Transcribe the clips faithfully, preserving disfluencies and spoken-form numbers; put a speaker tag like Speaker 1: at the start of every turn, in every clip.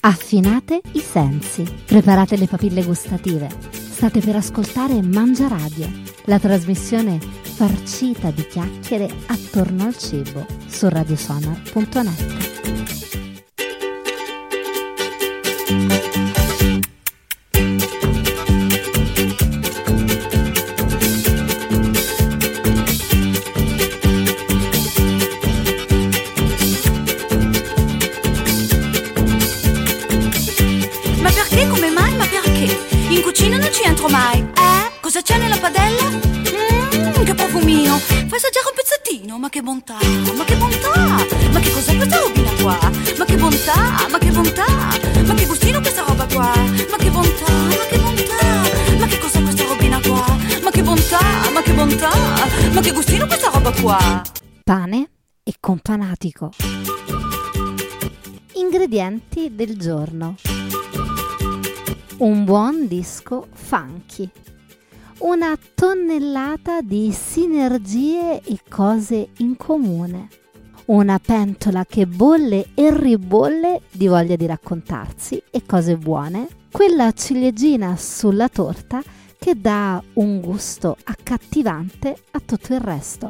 Speaker 1: Affinate i sensi, preparate le papille gustative. State per ascoltare Mangia Radio, la trasmissione farcita di chiacchiere attorno al cibo su radiosonar punto net.
Speaker 2: Mai. Eh? Cosa c'è nella padella? Mmm, che profumino! Fai assaggiare un pezzettino, ma che bontà, ma che bontà! Ma che cos'è questa robina qua? Ma che bontà, ma che bontà! Ma che gustino questa roba qua? Ma che bontà, ma che bontà! Ma che cos'è questa robina qua? Ma che bontà, ma che bontà! Ma che gustino questa roba qua?
Speaker 1: Pane e companatico. Ingredienti del giorno. Un buon disco funky, una tonnellata di sinergie e cose in comune, una pentola che bolle e ribolle di voglia di raccontarsi e cose buone, quella ciliegina sulla torta che dà un gusto accattivante a tutto il resto.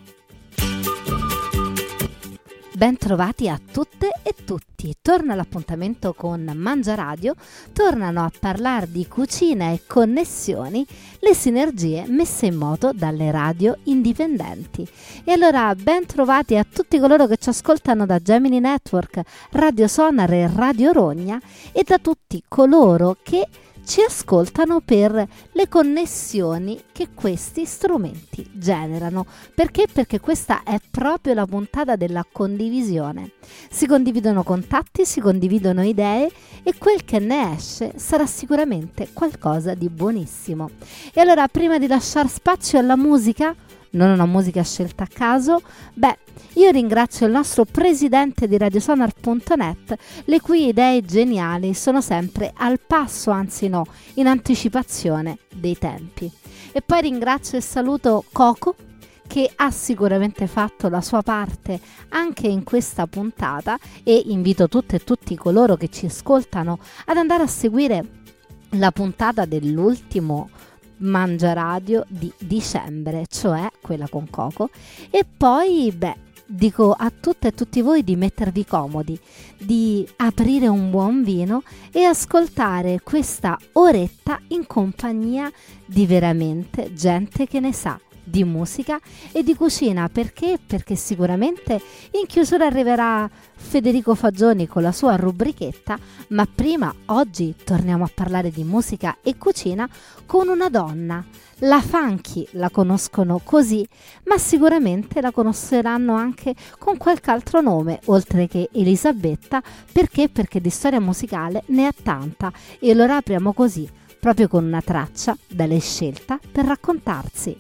Speaker 1: Ben trovati a tutte e tutti. Torna l'appuntamento con Mangia Radio, tornano a parlare di cucina e connessioni le sinergie messe in moto dalle radio indipendenti. E allora ben trovati a tutti coloro che ci ascoltano da Gemini Network, Radio Sonar e Radio Rogna e da tutti coloro che ci ascoltano per le connessioni che questi strumenti generano. Perché? Perché questa è proprio la puntata della condivisione. Si condividono contatti, si condividono idee e quel che ne esce sarà sicuramente qualcosa di buonissimo. E allora, prima di lasciare spazio alla musica, non una musica scelta a caso, beh, io ringrazio il nostro presidente di radiosonar punto net, le cui idee geniali sono sempre al passo, anzi no, in anticipazione dei tempi. E poi ringrazio e saluto Coco, che ha sicuramente fatto la sua parte anche in questa puntata, e invito tutte e tutti coloro che ci ascoltano ad andare a seguire la puntata dell'ultimo Mangia Radio di dicembre, cioè quella con Coco. E poi, beh, dico a tutte e tutti voi di mettervi comodi, di aprire un buon vino e ascoltare questa oretta in compagnia di veramente gente che ne sa di musica e di cucina. Perché? Perché sicuramente in chiusura arriverà Federico Fagioni con la sua rubrichetta, ma prima oggi torniamo a parlare di musica e cucina con una donna. La funky la conoscono così, ma sicuramente la conosceranno anche con qualche altro nome, oltre che Elisabetta. Perché? Perché di storia musicale ne ha tanta e lo apriamo così, proprio con una traccia da lei scelta per raccontarsi.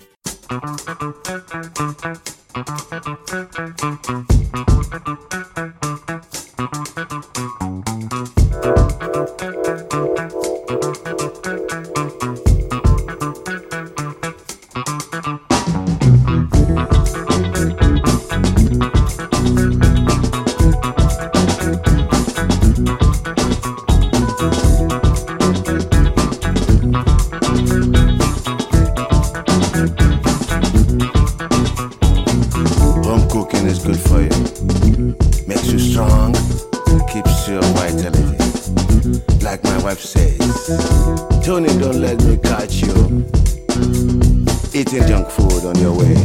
Speaker 3: Tony, don't let me catch you eating junk food on your way.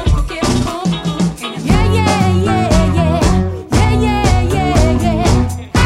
Speaker 2: Yeah, yeah, yeah, yeah, yeah, yeah, yeah, yeah.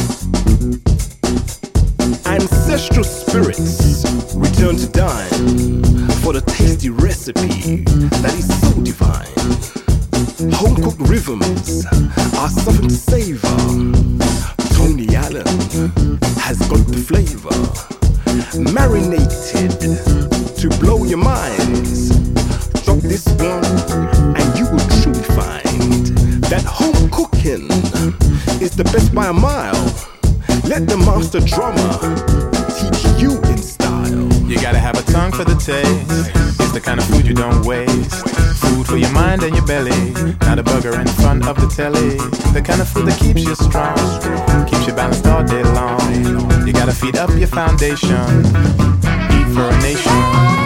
Speaker 3: Ancestral spirits return to dine for the tasty recipe that is so divine. Home-cooked rhythms are something to savor. Tony Allen has got the flavor, marinated to blow your minds. Drop this one and you will truly find that home cooking is the best by a mile. Let the master drummer teach you in style.
Speaker 4: You gotta have a tongue for the taste. It's the kind of food you don't waste. Food for your mind and your belly, not a burger in front of the telly. The kind of food that keeps you strong, keeps you balanced all day long. You gotta feed up your foundation, eat for a nation.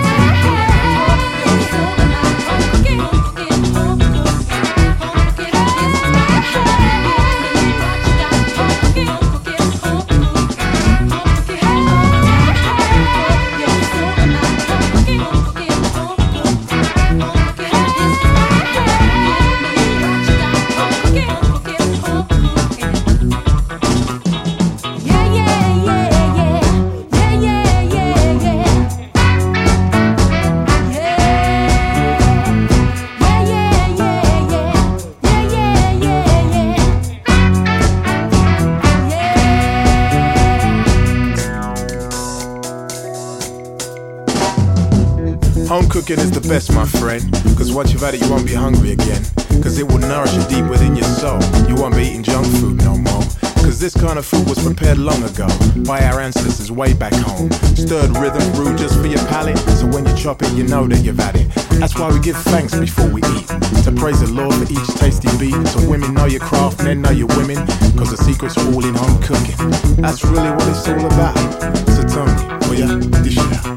Speaker 4: Home cooking is the best, my friend, cause once you've had it you won't be hungry again, cause it will nourish you deep within your soul. You won't be eating junk food no more, cause this kind of food was prepared long ago by our ancestors way back home. Stirred rhythm brewed just for your palate, so when you chop it you know that you've had it. That's why we give thanks before we eat, to praise the Lord for each tasty beat. So women know your craft, men know your women, cause the secret's all in home cooking. That's really what it's all about. So tell me, will ya dish it out?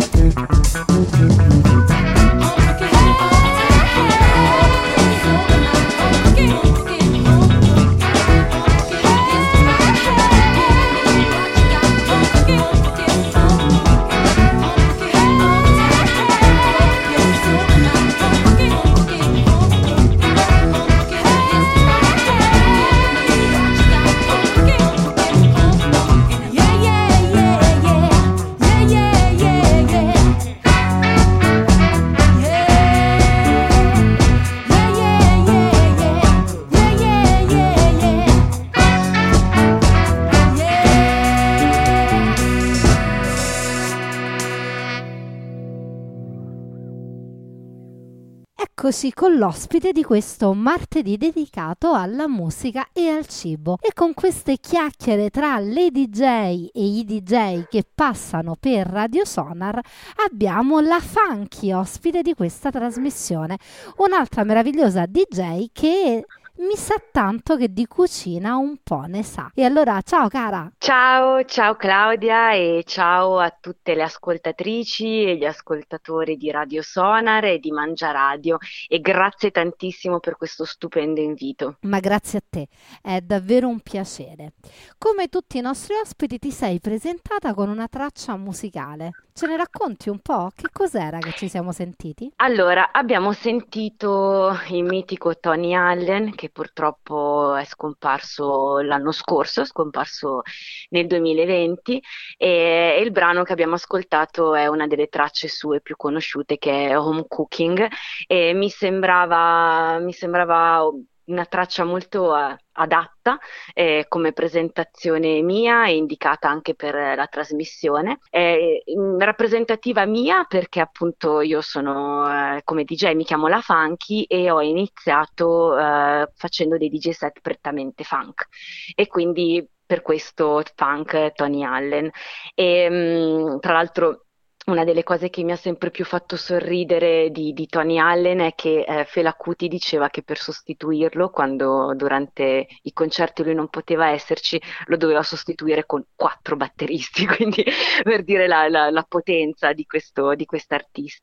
Speaker 1: Eccoci con l'ospite di questo martedì dedicato alla musica e al cibo, e con queste chiacchiere tra le D J e i D J che passano per Radio Sonar abbiamo la Funky ospite di questa trasmissione, un'altra meravigliosa D J che mi sa tanto che di cucina un po' ne sa. E allora ciao cara!
Speaker 5: Ciao, ciao Claudia e ciao a tutte le ascoltatrici e gli ascoltatori di Radio Sonar e di Mangia Radio, e grazie tantissimo per questo stupendo invito.
Speaker 1: Ma grazie a te, è davvero un piacere. Come tutti i nostri ospiti ti sei presentata con una traccia musicale. Ce ne racconti un po'? Che cos'era che ci siamo sentiti?
Speaker 5: Allora, abbiamo sentito il mitico Tony Allen, che purtroppo è scomparso l'anno scorso, è scomparso nel duemilaventi, e, e il brano che abbiamo ascoltato è una delle tracce sue più conosciute, che è Home Cooking, e mi sembrava, mi sembrava una traccia molto uh, adatta eh, come presentazione mia e indicata anche per eh, la trasmissione. È mm, rappresentativa mia perché appunto io sono eh, come D J, mi chiamo La Funky e ho iniziato eh, facendo dei D J set prettamente funk, e quindi per questo funk Tony Allen. E mh, tra l'altro una delle cose che mi ha sempre più fatto sorridere di, di Tony Allen è che eh, Fela Kuti diceva che per sostituirlo, quando durante i concerti lui non poteva esserci, lo doveva sostituire con quattro batteristi, quindi per dire la, la, la potenza di questo di quest'artista.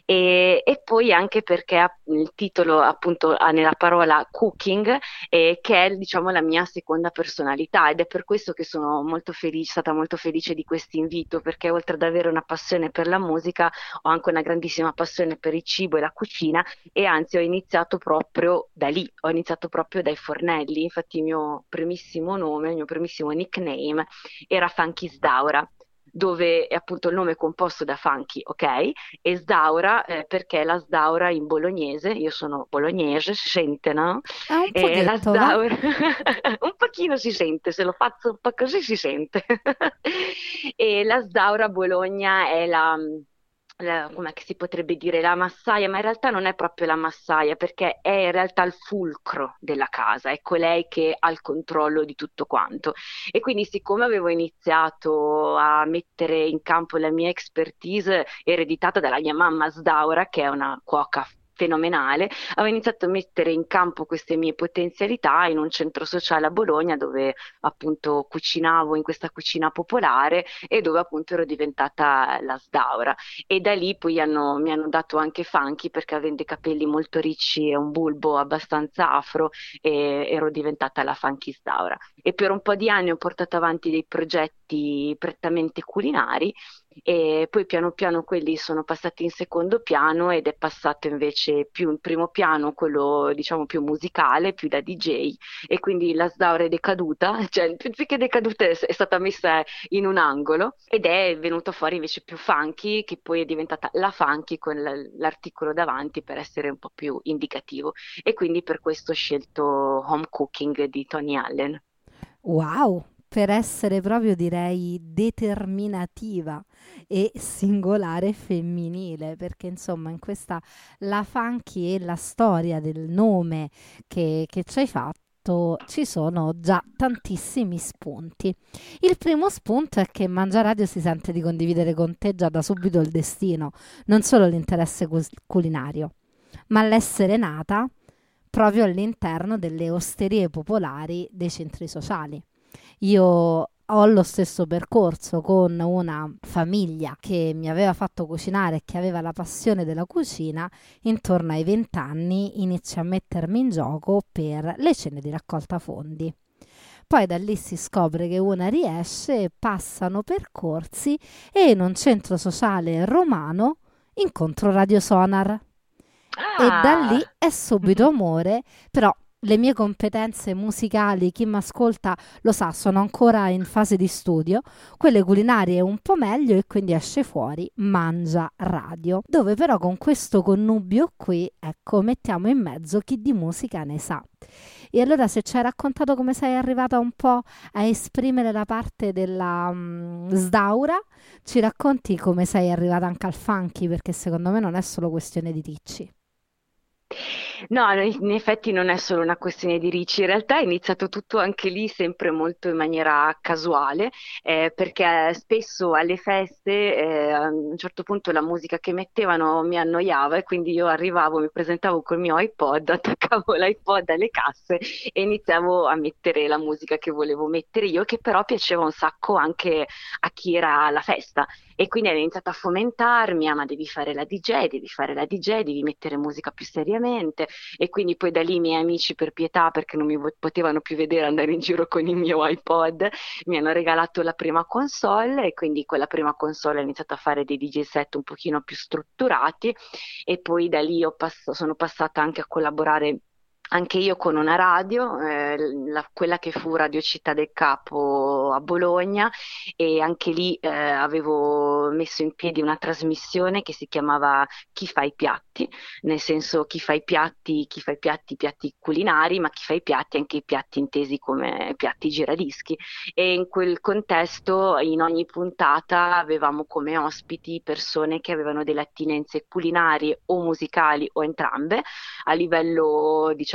Speaker 5: e, e poi anche perché ha- il titolo appunto ha nella parola cooking, eh, che è diciamo la mia seconda personalità, ed è per questo che sono molto felice, stata molto felice di questo invito, perché oltre ad avere una passione per la musica ho anche una grandissima passione per il cibo e la cucina, e anzi ho iniziato proprio da lì, ho iniziato proprio dai fornelli. Infatti il mio primissimo nome, il mio primissimo nickname era Funky Sdaura, dove è appunto il nome è composto da Funky, ok? E Sdaura, eh, perché la Sdaura in bolognese, io sono bolognese, si sente, no?
Speaker 1: È un
Speaker 5: E la
Speaker 1: pochetto, va?
Speaker 5: Sdaura, un pochino si sente, se lo faccio un po' così si sente. E la Sdaura Bologna è la, la- com'è che si potrebbe dire, la massaia, ma in realtà non è proprio la massaia, perché è in realtà il fulcro della casa, è colei che ha il controllo di tutto quanto. E quindi, siccome avevo iniziato a mettere in campo la mia expertise ereditata dalla mia mamma Sdaura, che è una cuoca fenomenale, avevo iniziato a mettere in campo queste mie potenzialità in un centro sociale a Bologna, dove appunto cucinavo in questa cucina popolare e dove appunto ero diventata la Sdaura. E da lì poi hanno- mi hanno dato anche Funky, perché avendo i capelli molto ricci e un bulbo abbastanza afro, e ero diventata la Funky Sdaura. E per un po' di anni ho portato avanti dei progetti prettamente culinari, e poi piano piano quelli sono passati in secondo piano ed è passato invece più in primo piano quello diciamo più musicale, più da D J, e quindi la Sdaura è decaduta, cioè più più che decaduta è, è stata messa in un angolo ed è venuto fuori invece più funky, che poi è diventata la funky con l- l'articolo davanti per essere un po' più indicativo, e quindi per questo ho scelto Home Cooking di Tony Allen.
Speaker 1: Wow, per essere proprio direi determinativa e singolare femminile, perché insomma in questa la funky e la storia del nome che, che ci hai fatto ci sono già tantissimi spunti. Il primo spunto è che Mangia Radio si sente di condividere con te già da subito il destino, non solo l'interesse cus- culinario, ma l'essere nata proprio all'interno delle osterie popolari dei centri sociali. Io ho lo stesso percorso con una famiglia che mi aveva fatto cucinare e che aveva la passione della cucina. Intorno ai venti anni inizio a mettermi in gioco per le cene di raccolta fondi. Poi da lì si scopre che una riesce, passano percorsi e in un centro sociale romano incontro Radio Sonar. E da lì
Speaker 5: Ah!
Speaker 1: è subito amore, però le mie competenze musicali, chi mi ascolta lo sa, sono ancora in fase di studio, quelle culinarie un po' meglio, e quindi esce fuori Mangia Radio, dove però con questo connubio qui, ecco, mettiamo in mezzo chi di musica ne sa. E allora se ci hai raccontato come sei arrivata un po' a esprimere la parte della mm, Sdaura, ci racconti come sei arrivata anche al funky, perché secondo me non è solo questione di ricci.
Speaker 5: No, no, in effetti non è solo una questione di ricci, in realtà è iniziato tutto anche lì sempre molto in maniera casuale, eh, perché spesso alle feste, eh, a un certo punto la musica che mettevano mi annoiava, e quindi io arrivavo, mi presentavo col mio iPod, attaccavo l'iPod alle casse e iniziavo a mettere la musica che volevo mettere io, che però piaceva un sacco anche a chi era alla festa. E quindi hanno iniziato a fomentarmi: ah, ma devi fare la D J, devi fare la D J, devi mettere musica più seriamente. E quindi poi da lì i miei amici, per pietà, perché non mi vo- potevano più vedere andare in giro con il mio iPod, mi hanno regalato la prima console, e quindi con la prima console ho iniziato a fare dei D J set un pochino più strutturati, e poi da lì ho pass- sono passata anche a collaborare anche io con una radio, eh, la- quella che fu Radio Città del Capo a Bologna, e anche lì eh, avevo messo in piedi una trasmissione che si chiamava Chi fa i piatti, nel senso chi fa i piatti, chi fa i piatti, i piatti culinari, ma chi fa i piatti anche i piatti intesi come piatti giradischi. E in quel contesto, in ogni puntata avevamo come ospiti persone che avevano delle attinenze culinarie o musicali o entrambe, a livello, diciamo,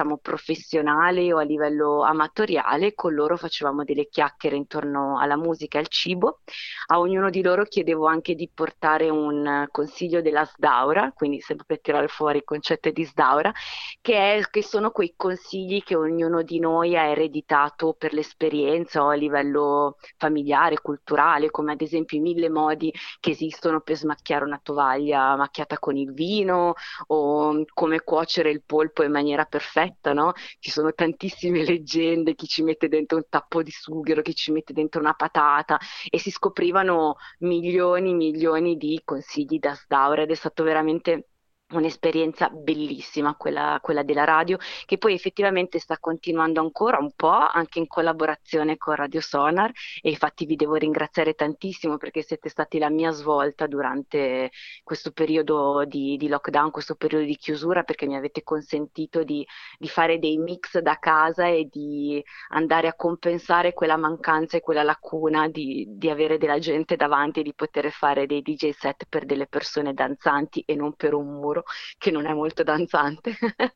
Speaker 5: diciamo professionale o a livello amatoriale, con loro facevamo delle chiacchiere intorno alla musica e al cibo. A ognuno di loro chiedevo anche di portare un consiglio della Sdaura, quindi sempre per tirare fuori il concetto di Sdaura, che, è, che sono quei consigli che ognuno di noi ha ereditato per l'esperienza o a livello familiare, culturale, come ad esempio i mille modi che esistono per smacchiare una tovaglia macchiata con il vino, o come cuocere il polpo in maniera perfetta, no? Ci sono tantissime leggende, chi ci mette dentro un tappo di sughero, chi ci mette dentro una patata, e si scoprivano milioni, milioni di consigli da Sdaura, ed è stato veramente un'esperienza bellissima quella, quella della radio, che poi effettivamente sta continuando ancora un po', anche in collaborazione con Radio Sonar, e infatti vi devo ringraziare tantissimo perché siete stati la mia svolta durante questo periodo di, di lockdown, questo periodo di chiusura, perché mi avete consentito di, di fare dei mix da casa e di andare a compensare quella mancanza e quella lacuna di, di avere della gente davanti e di poter fare dei D J set per delle persone danzanti e non per un muro che non è molto danzante.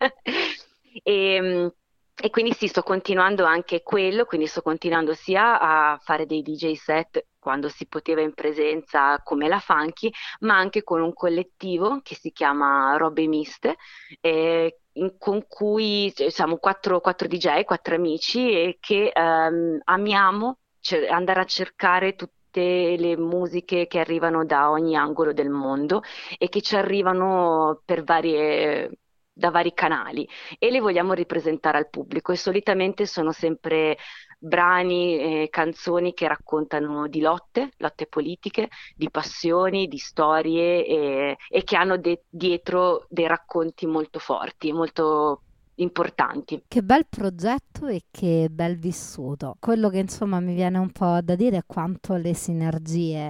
Speaker 5: e, e quindi sì, sto continuando anche quello, quindi sto continuando sia a fare dei D J set quando si poteva in presenza come la Funky, ma anche con un collettivo che si chiama Robe Miste, eh, in, con cui cioè, siamo quattro, quattro D J, quattro amici, e che ehm, amiamo cioè, andare a cercare tutti le musiche che arrivano da ogni angolo del mondo e che ci arrivano per varie, da vari canali, e le vogliamo ripresentare al pubblico, e solitamente sono sempre brani e canzoni che raccontano di lotte, lotte politiche, di passioni, di storie, e, e che hanno de- dietro dei racconti molto forti, molto importanti.
Speaker 1: Che bel progetto e che bel vissuto. Quello che insomma mi viene un po' da dire è quanto le sinergie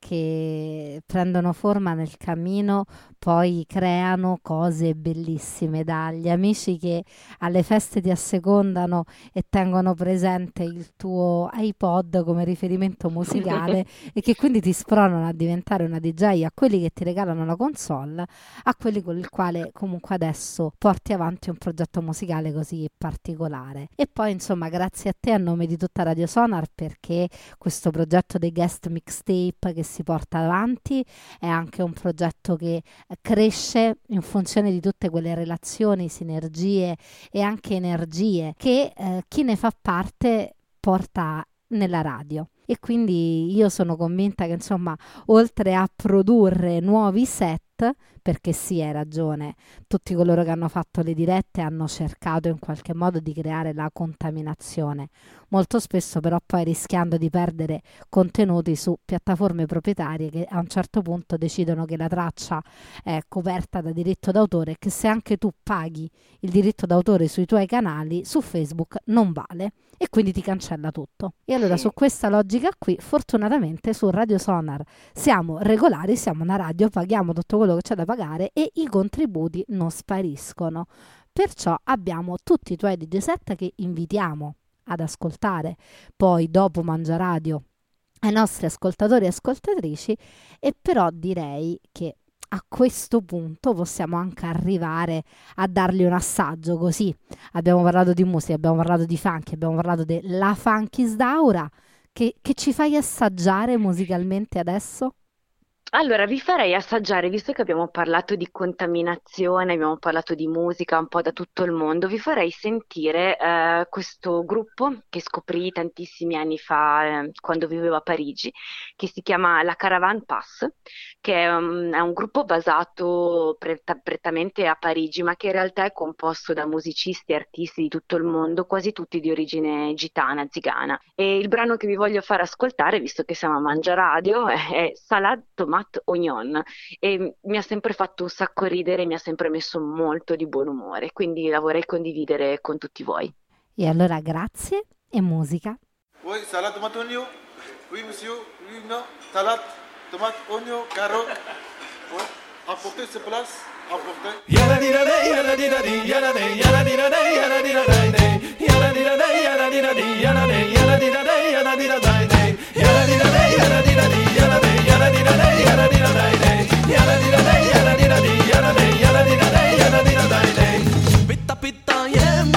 Speaker 1: che prendono forma nel cammino poi creano cose bellissime, dagli amici che alle feste ti assecondano e tengono presente il tuo iPod come riferimento musicale e che quindi ti spronano a diventare una D J, a quelli che ti regalano la console, a quelli con il quale comunque adesso porti avanti un progetto musicale così particolare. E poi insomma grazie a te a nome di tutta Radio Sonar, perché questo progetto dei guest mixtape che si porta avanti è anche un progetto che cresce in funzione di tutte quelle relazioni, sinergie e anche energie che eh, chi ne fa parte porta nella radio. E quindi io sono convinta che insomma oltre a produrre nuovi set, perché sì, hai ragione, tutti coloro che hanno fatto le dirette hanno cercato in qualche modo di creare la contaminazione, molto spesso però poi rischiando di perdere contenuti su piattaforme proprietarie che a un certo punto decidono che la traccia è coperta da diritto d'autore e che se anche tu paghi il diritto d'autore sui tuoi canali, su Facebook non vale e quindi ti cancella tutto. E allora su questa logica qui, fortunatamente su Radio Sonar siamo regolari, siamo una radio, paghiamo tutto quello che c'è da pagare e i contributi non spariscono. Perciò abbiamo tutti i tuoi D J set che invitiamo ad ascoltare poi dopo Mangiaradio ai nostri ascoltatori e ascoltatrici, e però direi che a questo punto possiamo anche arrivare a dargli un assaggio, così abbiamo parlato di musica, abbiamo parlato di funky, abbiamo parlato della Funky Sdaura, che, che ci fai assaggiare musicalmente adesso?
Speaker 5: Allora, vi farei assaggiare, visto che abbiamo parlato di contaminazione, abbiamo parlato di musica un po' da tutto il mondo, vi farei sentire eh, questo gruppo che scoprì tantissimi anni fa eh, quando vivevo a Parigi, che si chiama La Caravan Pass, che è un, è un gruppo basato preta- prettamente a Parigi, ma che in realtà è composto da musicisti e artisti di tutto il mondo, quasi tutti di origine gitana, zigana. E il brano che vi voglio far ascoltare, visto che siamo a Mangiaradio, è, è Salad Tomate Oignon, e mi ha sempre fatto un sacco ridere, mi ha sempre messo molto di buon umore, quindi la vorrei condividere con tutti voi.
Speaker 1: E allora grazie e musica.
Speaker 6: Oui, salade tomate oignon. Oui, monsieur. Oui, non. Salade tomate oignon, carotte. Oui. Apportez ce place. Apportez. Yala dira de, yala dira di, yala de, yala dira de, yala dira de, yala dira de, yala dira di, yala de, yala dira de, yala dira de, yala dira de, yala dira di, yala de, yala dira de, yala dira de, yala dira de, yala dira di, yala de, yala dira de, yala dira de. Pitta pitta yem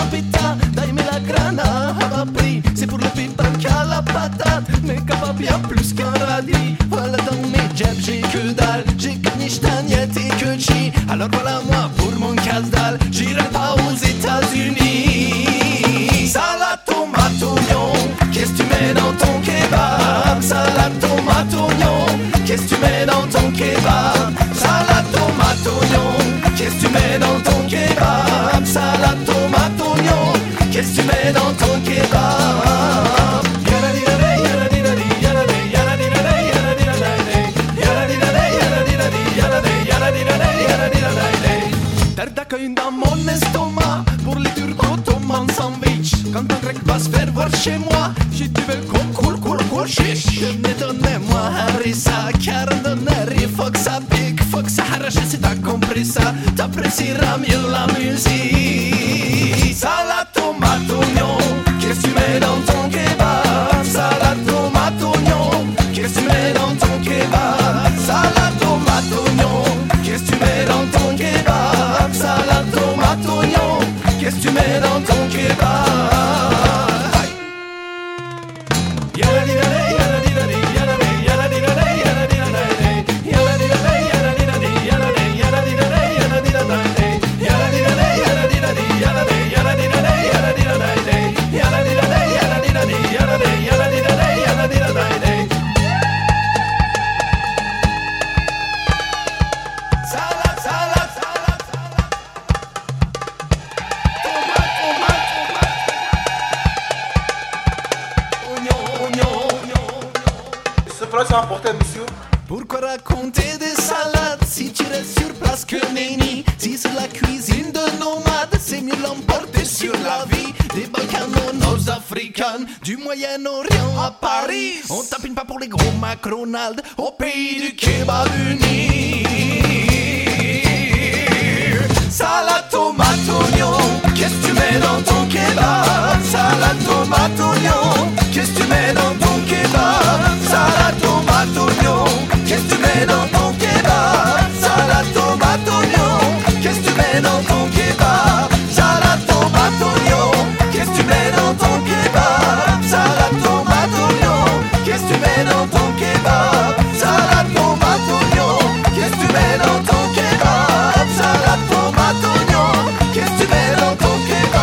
Speaker 7: plus qu'un radis. Voilà dans mes jabs j'ai que dalle, j'ai que niche tagnette et que chi. Alors voilà moi pour mon casse-dalle, j'irai pas aux États-Unis. Salade tomate oignon, qu'est-ce que tu mets dans ton kebab? Salade tomate oignon, qu'est-ce que tu mets dans ton kebab? Salade tomate oignon, qu'est-ce que tu mets dans ton kebab? Salade tomate oignon, qu'est-ce que tu mets dans ton kebab? Terre d'accueil dans mon estomac pour les turcos tomates sandwich. Quand un grec va se faire voir chez moi, j'ai du bel cool cool cool cool chiche. Venez donnez-moi harissa, car donner il faut que ça pique, faut que ça arrache si t'as compris ça, t'apprécieras mieux la musique. Salade tomate oignon, qu'est-ce que tu mets dans ton kebab? Salade tomate oignon, qu'est-ce que tu mets dans ton kebab? Salade tomate oignon, qu'est-ce que tu mets dans ton kebab? Salade tomate oignon, qu'est-ce que tu mets dans ton kebab? Pourquoi raconter des salades si tu restes sur place que nenni? Si c'est la cuisine de nomades, c'est mieux l'emporter sur la vie des Balkans aux Nord-Africains, du Moyen-Orient à Paris. On tapine pas pour les gros McDonald's au pays du kebab uni. Salade tomate oignon, qu'est-ce que tu mets dans ton kebab? Salade tomate oignon, qu'est-ce que tu mets dans ton kebab? Salade tomate oignon, qu'est-ce que tu mets dans ton kebab? Salade tomate oignon, qu'est-ce que tu mets dans ton kebab? Salade tomate oignon, qu'est-ce que tu mets dans ton kebab? Salade tomate oignon, qu'est-ce que tu mets dans ton kebab? Salade tomate oignon, qu'est-ce que tu mets dans ton kebab? Salade tomate oignon, qu'est-ce que tu mets dans ton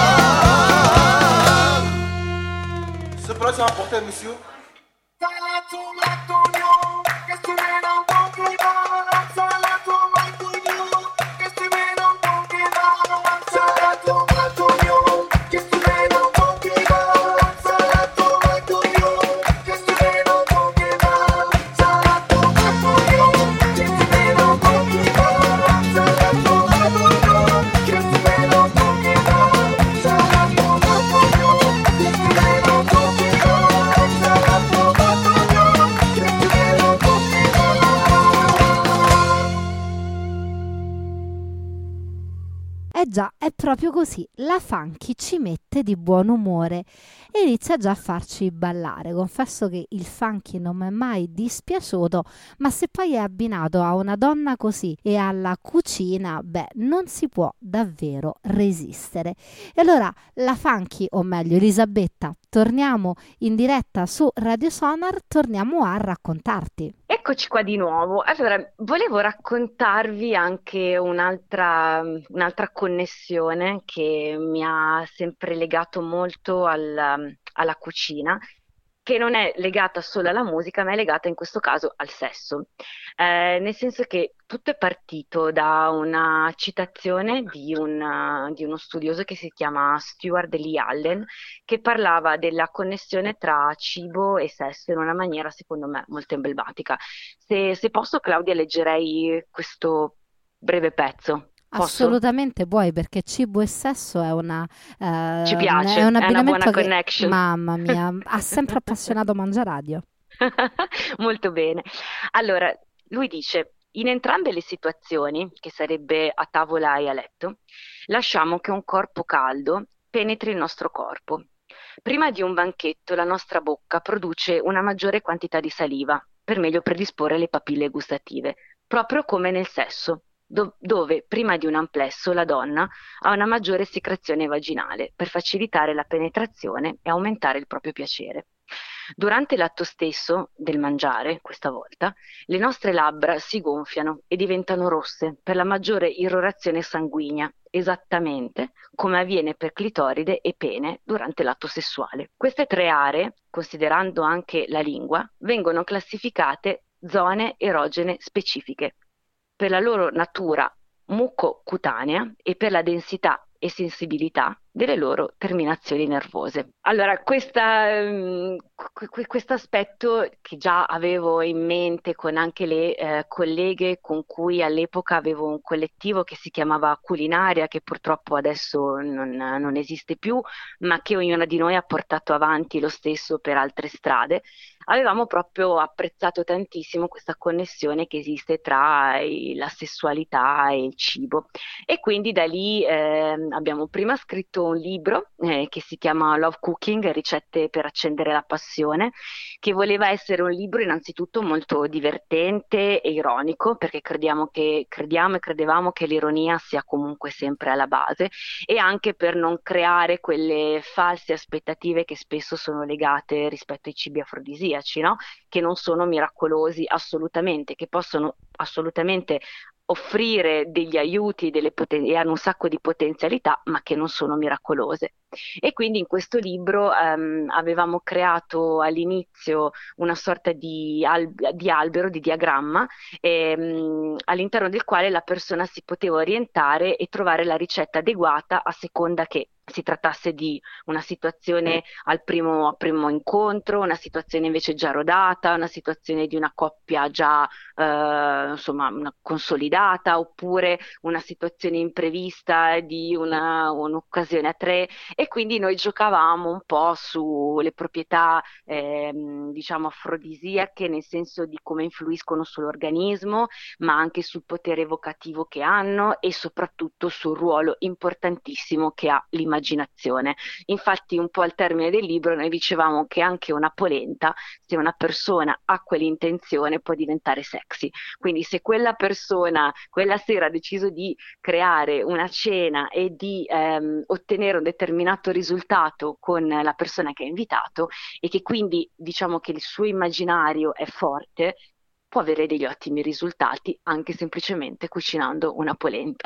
Speaker 7: kebab?
Speaker 6: Ce plat c'est important, monsieur.
Speaker 7: Salade tomate oignon, qu'est-ce que tu mets dans ton kebab? Salade tomate oignon, qu'est-ce que tu mets dans ton kebab? Salade tomate oignon, qu'est-ce que tu mets dans ton kebab? Salade tomate oignon, qu'est-ce que tu mets dans ton kebab? Salade tomate oignon, qu'est-ce que tu mets dans ton kebab? Salade tomate oignon, qu'est-ce que tu mets dans ton kebab? Salade tomate oignon, qu'est-ce que tu mets dans ton kebab? Salade tomate oignon, qu'est-ce que tu mets dans ton
Speaker 1: Eh già, è proprio così, la funky ci mette di buon umore e inizia già a farci ballare. Confesso che il funky non mi è mai dispiaciuto, ma se poi è abbinato a una donna così e alla cucina, beh, non si può davvero resistere. E allora la funky, o meglio Elisabetta, torniamo in diretta su Radio Sonar, torniamo a raccontarti.
Speaker 5: Eccoci qua di nuovo. Allora, volevo raccontarvi anche un'altra, un'altra connessione che mi ha sempre legato molto al- alla cucina, che non è legata solo alla musica, ma è legata in questo caso al sesso. Eh, nel senso che tutto è partito da una citazione di, un, di uno studioso che si chiama Stuart Lee Allen, che parlava della connessione tra cibo e sesso in una maniera, secondo me, molto emblematica. Se, se posso, Claudia, leggerei questo breve pezzo. Posso?
Speaker 1: Assolutamente puoi, perché cibo e sesso è una eh,
Speaker 5: Ci piace,
Speaker 1: è un
Speaker 5: è una
Speaker 1: abbinamento
Speaker 5: buona
Speaker 1: che,
Speaker 5: connection.
Speaker 1: mamma mia, ha sempre appassionato Mangiaradio.
Speaker 5: Molto bene. Allora, lui dice, in entrambe le situazioni, che sarebbe a tavola e a letto, lasciamo che un corpo caldo penetri il nostro corpo. Prima di un banchetto la nostra bocca produce una maggiore quantità di saliva per meglio predisporre le papille gustative, proprio come nel sesso, do- dove prima di un amplesso la donna ha una maggiore secrezione vaginale per facilitare la penetrazione e aumentare il proprio piacere. Durante l'atto stesso del mangiare, questa volta, le nostre labbra si gonfiano e diventano rosse per la maggiore irrorazione sanguigna, esattamente come avviene per clitoride e pene durante l'atto sessuale. Queste tre aree, considerando anche la lingua, vengono classificate zone erogene specifiche per la loro natura mucocutanea e per la densità e sensibilità delle loro terminazioni nervose. Allora, questa, um, questo aspetto che già avevo in mente con anche le eh, colleghe con cui all'epoca avevo un collettivo che si chiamava Culinaria, che purtroppo adesso non, non esiste più, ma che ognuna di noi ha portato avanti lo stesso per altre strade. Avevamo proprio apprezzato tantissimo questa connessione che esiste tra i, la sessualità e il cibo, e quindi da lì eh, abbiamo prima scritto un libro eh, che si chiama Love Cooking, ricette per accendere la passione, che voleva essere un libro innanzitutto molto divertente e ironico, perché crediamo che crediamo e credevamo che l'ironia sia comunque sempre alla base, e anche per non creare quelle false aspettative che spesso sono legate rispetto ai cibi afrodisiaci, no? Che non sono miracolosi assolutamente, che possono assolutamente offrire degli aiuti delle poten- e hanno un sacco di potenzialità, ma che non sono miracolose. E quindi in questo libro ehm, avevamo creato all'inizio una sorta di, al- di albero, di diagramma, ehm, all'interno del quale la persona si poteva orientare e trovare la ricetta adeguata a seconda che si trattasse di una situazione al primo, al primo incontro, una situazione invece già rodata, una situazione di una coppia già eh, insomma una consolidata, oppure una situazione imprevista di una, un'occasione a tre. E quindi noi giocavamo un po' sulle proprietà ehm, diciamo afrodisiache, nel senso di come influiscono sull'organismo, ma anche sul potere evocativo che hanno e soprattutto sul ruolo importantissimo che ha l'immaginazione. Infatti un po' al termine del libro noi dicevamo che anche una polenta, se una persona ha quell'intenzione, può diventare sexy. Quindi se quella persona quella sera ha deciso di creare una cena e di ehm, ottenere un determinato risultato con la persona che ha invitato, e che quindi diciamo che il suo immaginario è forte, può avere degli ottimi risultati anche semplicemente cucinando una polenta.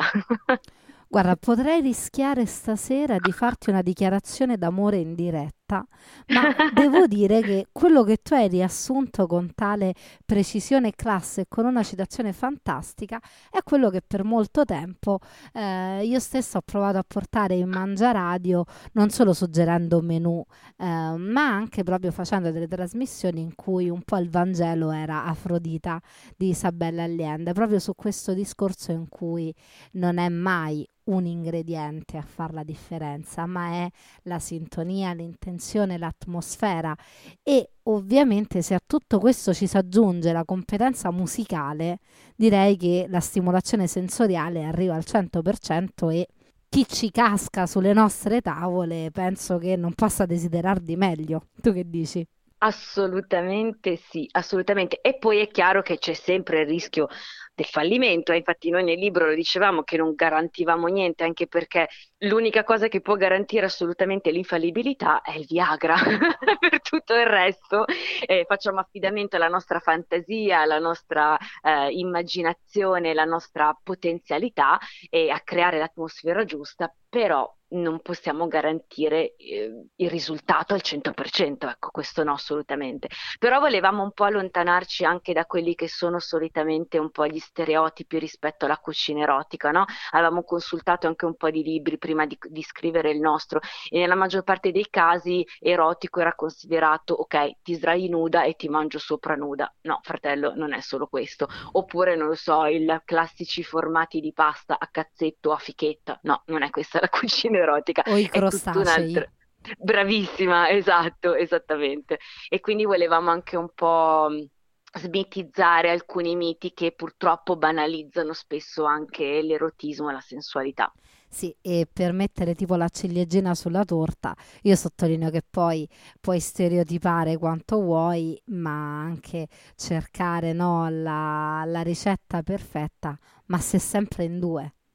Speaker 1: Guarda, potrei rischiare stasera di farti una dichiarazione d'amore in diretta, ma devo dire che quello che tu hai riassunto con tale precisione e classe e con una citazione fantastica è quello che per molto tempo eh, io stessa ho provato a portare in Mangiaradio, non solo suggerendo menù, eh, ma anche proprio facendo delle trasmissioni in cui un po' il Vangelo era Afrodita di Isabella Allende, proprio su questo discorso in cui non è mai un ingrediente a far la differenza, ma è la sintonia, l'intenzione, l'atmosfera. E ovviamente se a tutto questo ci si aggiunge la competenza musicale, direi che la stimolazione sensoriale arriva al cento per cento, e chi ci casca sulle nostre tavole penso che non possa desiderar di meglio. Tu che dici?
Speaker 5: Assolutamente sì, assolutamente. E poi è chiaro che c'è sempre il rischio del fallimento, eh. Infatti noi nel libro lo dicevamo che non garantivamo niente, anche perché l'unica cosa che può garantire assolutamente l'infallibilità è il Viagra. Per tutto il resto eh, facciamo affidamento alla nostra fantasia, alla nostra eh, immaginazione, alla nostra potenzialità, e a creare l'atmosfera giusta, però non possiamo garantire eh, il risultato al cento per cento, ecco, questo no, assolutamente. Però volevamo un po' allontanarci anche da quelli che sono solitamente un po' gli stereotipi rispetto alla cucina erotica, no? Avevamo consultato anche un po' di libri prima di, di scrivere il nostro, e nella maggior parte dei casi erotico era considerato, ok, ti sdrai nuda e ti mangio sopra nuda. No, fratello, non è solo questo. Oppure, non lo so, i classici formati di pasta a cazzetto o a fichetta. No, non è questa la cucina erotica,
Speaker 1: O i
Speaker 5: è tutto un
Speaker 1: crostacei.
Speaker 5: altro. Bravissima, esatto, esattamente. E quindi volevamo anche un po' mh, smitizzare alcuni miti che purtroppo banalizzano spesso anche l'erotismo e la sensualità.
Speaker 1: Sì, e per mettere tipo la ciliegina sulla torta, io sottolineo che poi puoi stereotipare quanto vuoi, ma anche cercare, no, la, la ricetta perfetta, ma se sempre in due.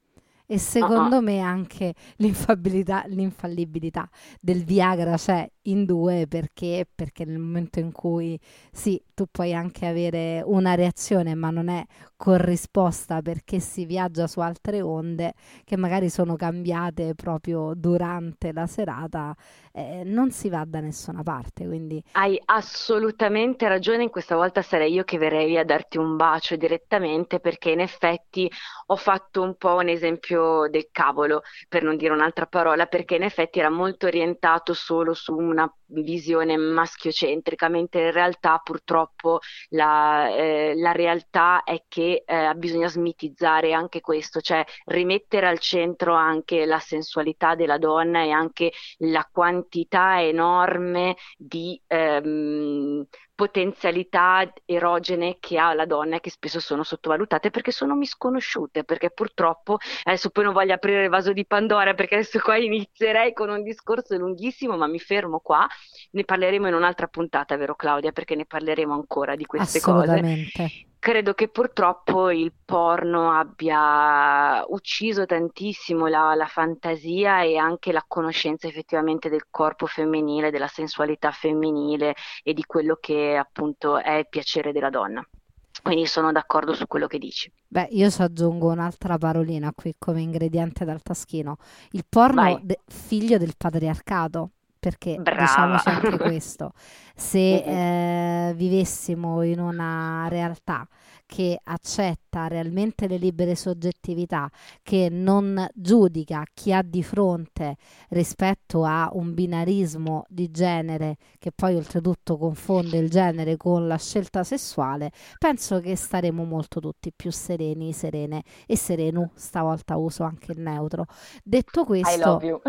Speaker 1: E secondo me anche l'infallibilità, l'infallibilità del Viagra c'è in due perché, perché nel momento in cui sì, tu puoi anche avere una reazione, ma non è corrisposta perché si viaggia su altre onde che magari sono cambiate proprio durante la serata, eh, non si va da nessuna parte. Quindi
Speaker 5: Hai assolutamente ragione, in questa volta sarei io che verrei a darti un bacio direttamente perché in effetti ho fatto un po' un esempio del cavolo, per non dire un'altra parola, perché in effetti era molto orientato solo su una visione maschiocentrica, mentre in realtà purtroppo la, eh, la realtà è che eh, bisogna smitizzare anche questo, cioè rimettere al centro anche la sensualità della donna e anche la quantità enorme di ehm, potenzialità erogene che ha la donna e che spesso sono sottovalutate perché sono misconosciute, perché purtroppo, adesso poi non voglio aprire il vaso di Pandora perché adesso qua inizierei con un discorso lunghissimo, ma mi fermo qua, ne parleremo in un'altra puntata, vero Claudia? Perché ne parleremo ancora di queste cose.
Speaker 1: assolutamente.
Speaker 5: Credo che purtroppo il porno abbia ucciso tantissimo la, la fantasia e anche la conoscenza effettivamente del corpo femminile, della sensualità femminile e di quello che appunto è il piacere della donna. Quindi sono d'accordo su quello che dici.
Speaker 1: Beh, io ci aggiungo un'altra parolina qui come ingrediente dal taschino. Il porno
Speaker 5: Vai,
Speaker 1: de- figlio del patriarcato, perché
Speaker 5: brava.
Speaker 1: diciamoci anche questo,
Speaker 5: Mm,
Speaker 1: se
Speaker 5: mm.
Speaker 1: eh, vivessimo in una realtà che accetta realmente le libere soggettività, che non giudica chi ha di fronte rispetto a un binarismo di genere, che poi oltretutto confonde il genere con la scelta sessuale, penso che staremo molto tutti più sereni, serene e sereno, stavolta uso anche il neutro. Detto
Speaker 5: I love
Speaker 1: questo,
Speaker 5: you.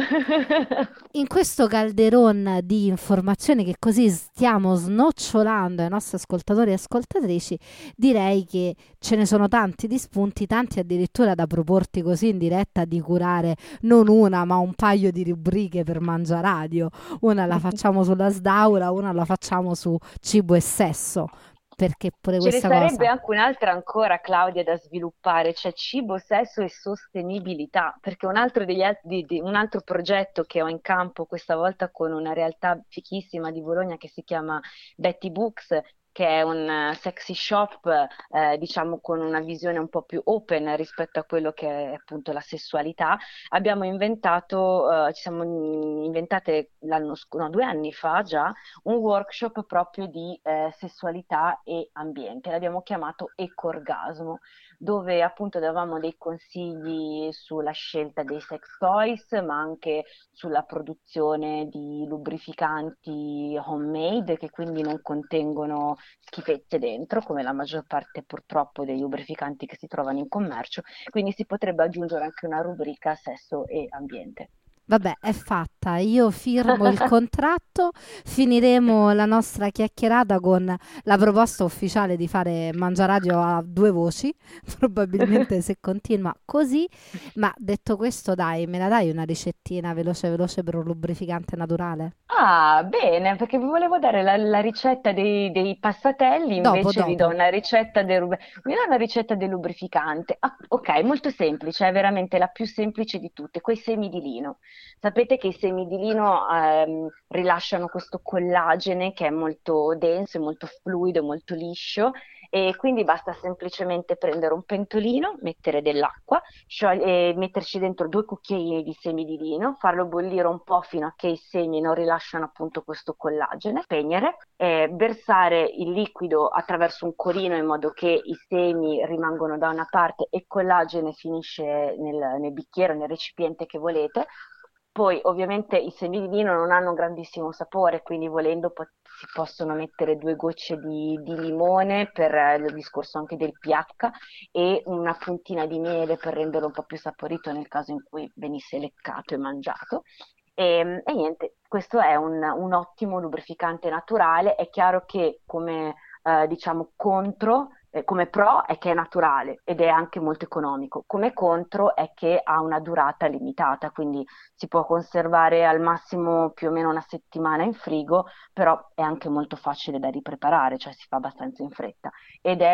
Speaker 1: in questo calderon di informazioni che così stiamo snocciolando ai nostri ascoltatori e ascoltatrici, direi che ce ne sono tanti di spunti, tanti addirittura da proporti così in diretta di curare non una ma un paio di rubriche per Mangiaradio. Una la facciamo sulla Sdaura, una la facciamo su cibo e sesso, perché pure
Speaker 5: Ce ne
Speaker 1: questa
Speaker 5: sarebbe
Speaker 1: cosa.
Speaker 5: anche un'altra ancora, Claudia, da sviluppare, cioè cibo, sesso e sostenibilità, perché un altro, degli al- di- di- un altro progetto che ho in campo questa volta con una realtà fichissima di Bologna che si chiama Betty Books, che è un eh, sexy shop, eh, diciamo con una visione un po' più open rispetto a quello che è appunto la sessualità. Abbiamo inventato, eh, ci siamo inventate l'anno scorso, no, due anni fa già, un workshop proprio di eh, sessualità e ambiente. L'abbiamo chiamato Ecorgasmo, dove appunto davamo dei consigli sulla scelta dei sex toys, ma anche sulla produzione di lubrificanti homemade, che quindi non contengono schifezze dentro, come la maggior parte purtroppo dei lubrificanti che si trovano in commercio. Quindi si potrebbe aggiungere anche una rubrica sesso e ambiente.
Speaker 1: Vabbè, è fatta. Io firmo il contratto, finiremo la nostra chiacchierata con la proposta ufficiale di fare Mangiaradio a due voci, probabilmente se continua così. Ma detto questo, dai, me la dai una ricettina veloce veloce per un lubrificante naturale?
Speaker 5: Ah, bene, perché vi volevo dare la, la ricetta dei, dei passatelli,
Speaker 1: Dopo,
Speaker 5: invece vi do
Speaker 1: dopo.
Speaker 5: una ricetta del, rub- vi do una ricetta del lubrificante. Ah, ok, molto semplice, è veramente la più semplice di tutte, quei semi di lino. Sapete che i semi di lino ehm, rilasciano questo collagene che è molto denso, è molto fluido, è molto liscio e quindi basta semplicemente prendere un pentolino, mettere dell'acqua, sciogli- e metterci dentro due cucchiaini di semi di lino, farlo bollire un po' fino a che i semi non rilasciano appunto questo collagene, spegnere, eh, versare il liquido attraverso un colino in modo che i semi rimangono da una parte e il collagene finisce nel, nel bicchiere, nel recipiente che volete. Poi ovviamente i semi di vino non hanno un grandissimo sapore, quindi volendo po- si possono mettere due gocce di, di limone per eh, il discorso anche del pH e una puntina di miele per renderlo un po' più saporito nel caso in cui venisse leccato e mangiato. E, e niente, questo è un, un ottimo lubrificante naturale. È chiaro che come eh, diciamo contro, eh, come pro è che è naturale ed è anche molto economico, come contro è che ha una durata limitata, quindi si può conservare al massimo più o meno una settimana in frigo, però è anche molto facile da ripreparare, cioè si fa abbastanza in fretta ed è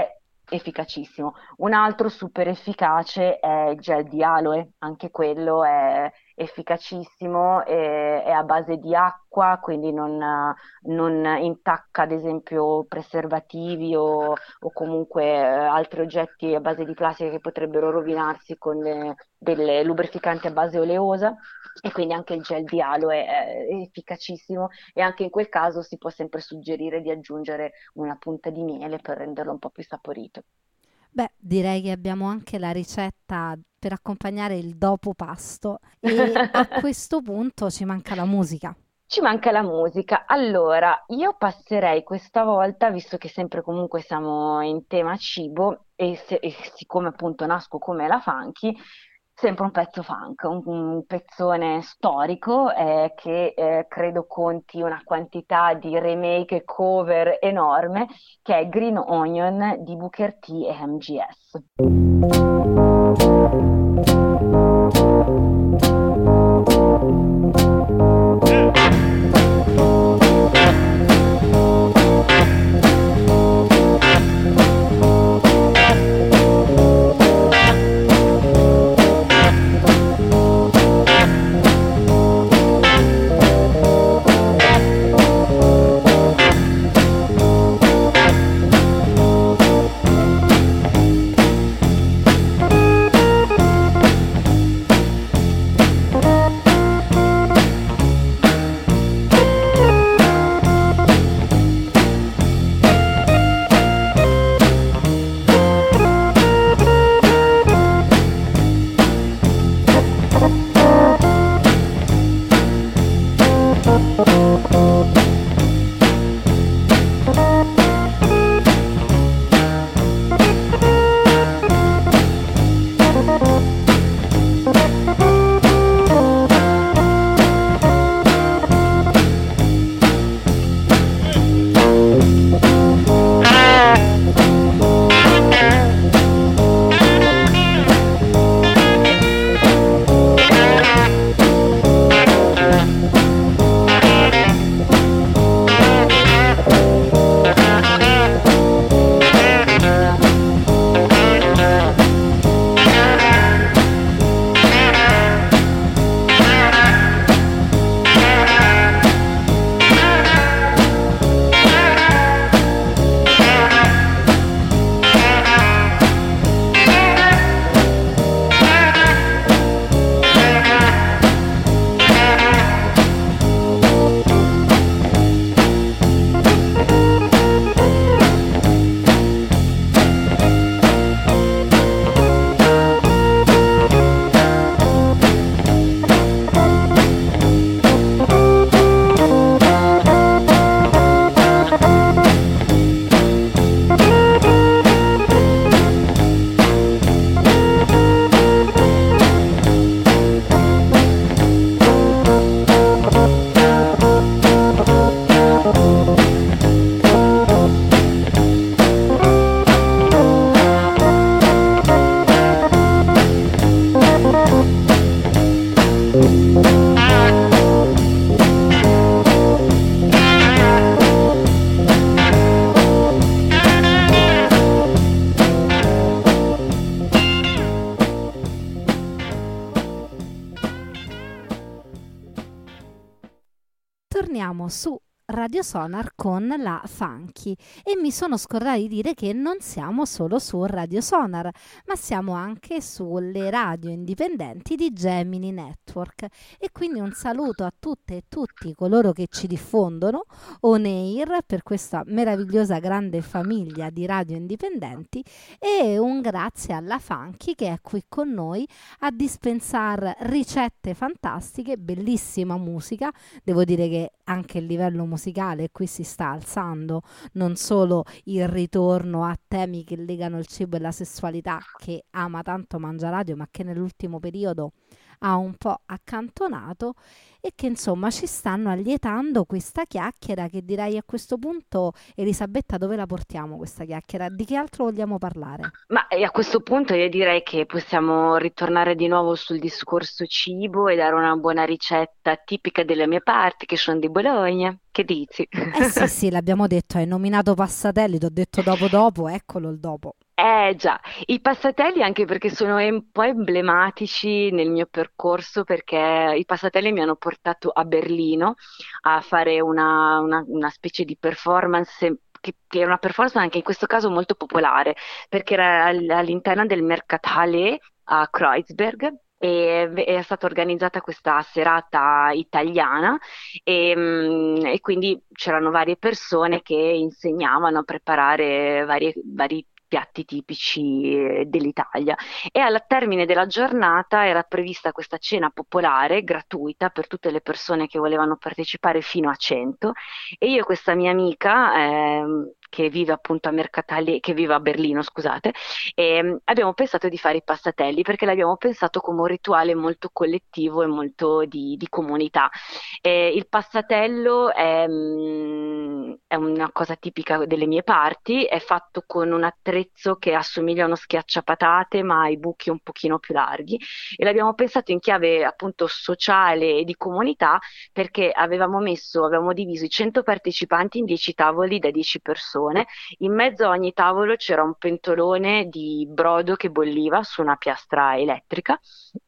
Speaker 5: efficacissimo. Un altro super efficace è il gel di aloe, anche quello è efficacissimo, è, è a base di acqua, quindi non, eh, non intacca ad esempio preservativi o, o comunque eh, altri oggetti a base di plastica che potrebbero rovinarsi con le- delle lubrificanti a base oleosa. E quindi anche il gel di aloe è efficacissimo e anche in quel caso si può sempre suggerire di aggiungere una punta di miele per renderlo un po' più saporito.
Speaker 1: Beh, direi che abbiamo anche la ricetta per accompagnare il dopo pasto e a questo punto ci manca la musica.
Speaker 5: Ci manca la musica. Allora, io passerei questa volta, visto che sempre comunque siamo in tema cibo e, se- e siccome appunto nasco come la Funky, sempre un pezzo funk, un, un pezzone storico eh, che eh, credo conti una quantità di remake e cover enorme, che è Green Onion di Booker T e M G S.
Speaker 1: Torniamo su Radio Sonar con la Funky e mi sono scordata di dire che non siamo solo su Radio Sonar, ma siamo anche sulle radio indipendenti di Gemini Network e quindi un saluto a tutte e tutti coloro che ci diffondono on air per questa meravigliosa grande famiglia di radio indipendenti e un grazie alla Funky che è qui con noi a dispensare ricette fantastiche, bellissima musica. Devo dire che anche il livello musicale qui si sta alzando, non solo il ritorno a temi che legano il cibo e la sessualità che ama tanto Mangiaradio, ma che nell'ultimo periodo ha un po' accantonato e che insomma ci stanno allietando questa chiacchiera che direi a questo punto, Elisabetta, dove la portiamo questa chiacchiera? Di che altro vogliamo parlare?
Speaker 5: Ma eh, a questo punto io direi che possiamo ritornare di nuovo sul discorso cibo e dare una buona ricetta tipica delle mie parti, che sono di Bologna. Che dici?
Speaker 1: Eh sì, sì, l'abbiamo detto, hai nominato Passatelli, ti ho detto dopo dopo, eccolo il dopo.
Speaker 5: Eh già, i passatelli anche perché sono un po' emblematici nel mio percorso perché i passatelli mi hanno portato a Berlino a fare una, una- una specie di performance che, che è una performance anche in questo caso molto popolare perché era all- all'interno del Mercatale a Kreuzberg. E è stata organizzata questa serata italiana e, mm, e quindi c'erano varie persone che insegnavano a preparare varie- vari piatti tipici eh, dell'Italia. E al termine della giornata era prevista questa cena popolare gratuita per tutte le persone che volevano partecipare fino a cento. E io e questa mia amica, ehm, che vive appunto a Mercatale, che vive a Berlino, scusate, ehm, abbiamo pensato di fare i passatelli perché l'abbiamo pensato come un rituale molto collettivo e molto di, di comunità. Eh, il passatello è, mm, è una cosa tipica delle mie parti, è fatto con un attrezzo che assomiglia a uno schiacciapatate, ma ha i buchi un pochino più larghi e l'abbiamo pensato in chiave appunto sociale e di comunità perché avevamo messo, avevamo diviso i cento partecipanti in dieci tavoli da dieci persone. In mezzo a ogni tavolo c'era un pentolone di brodo che bolliva su una piastra elettrica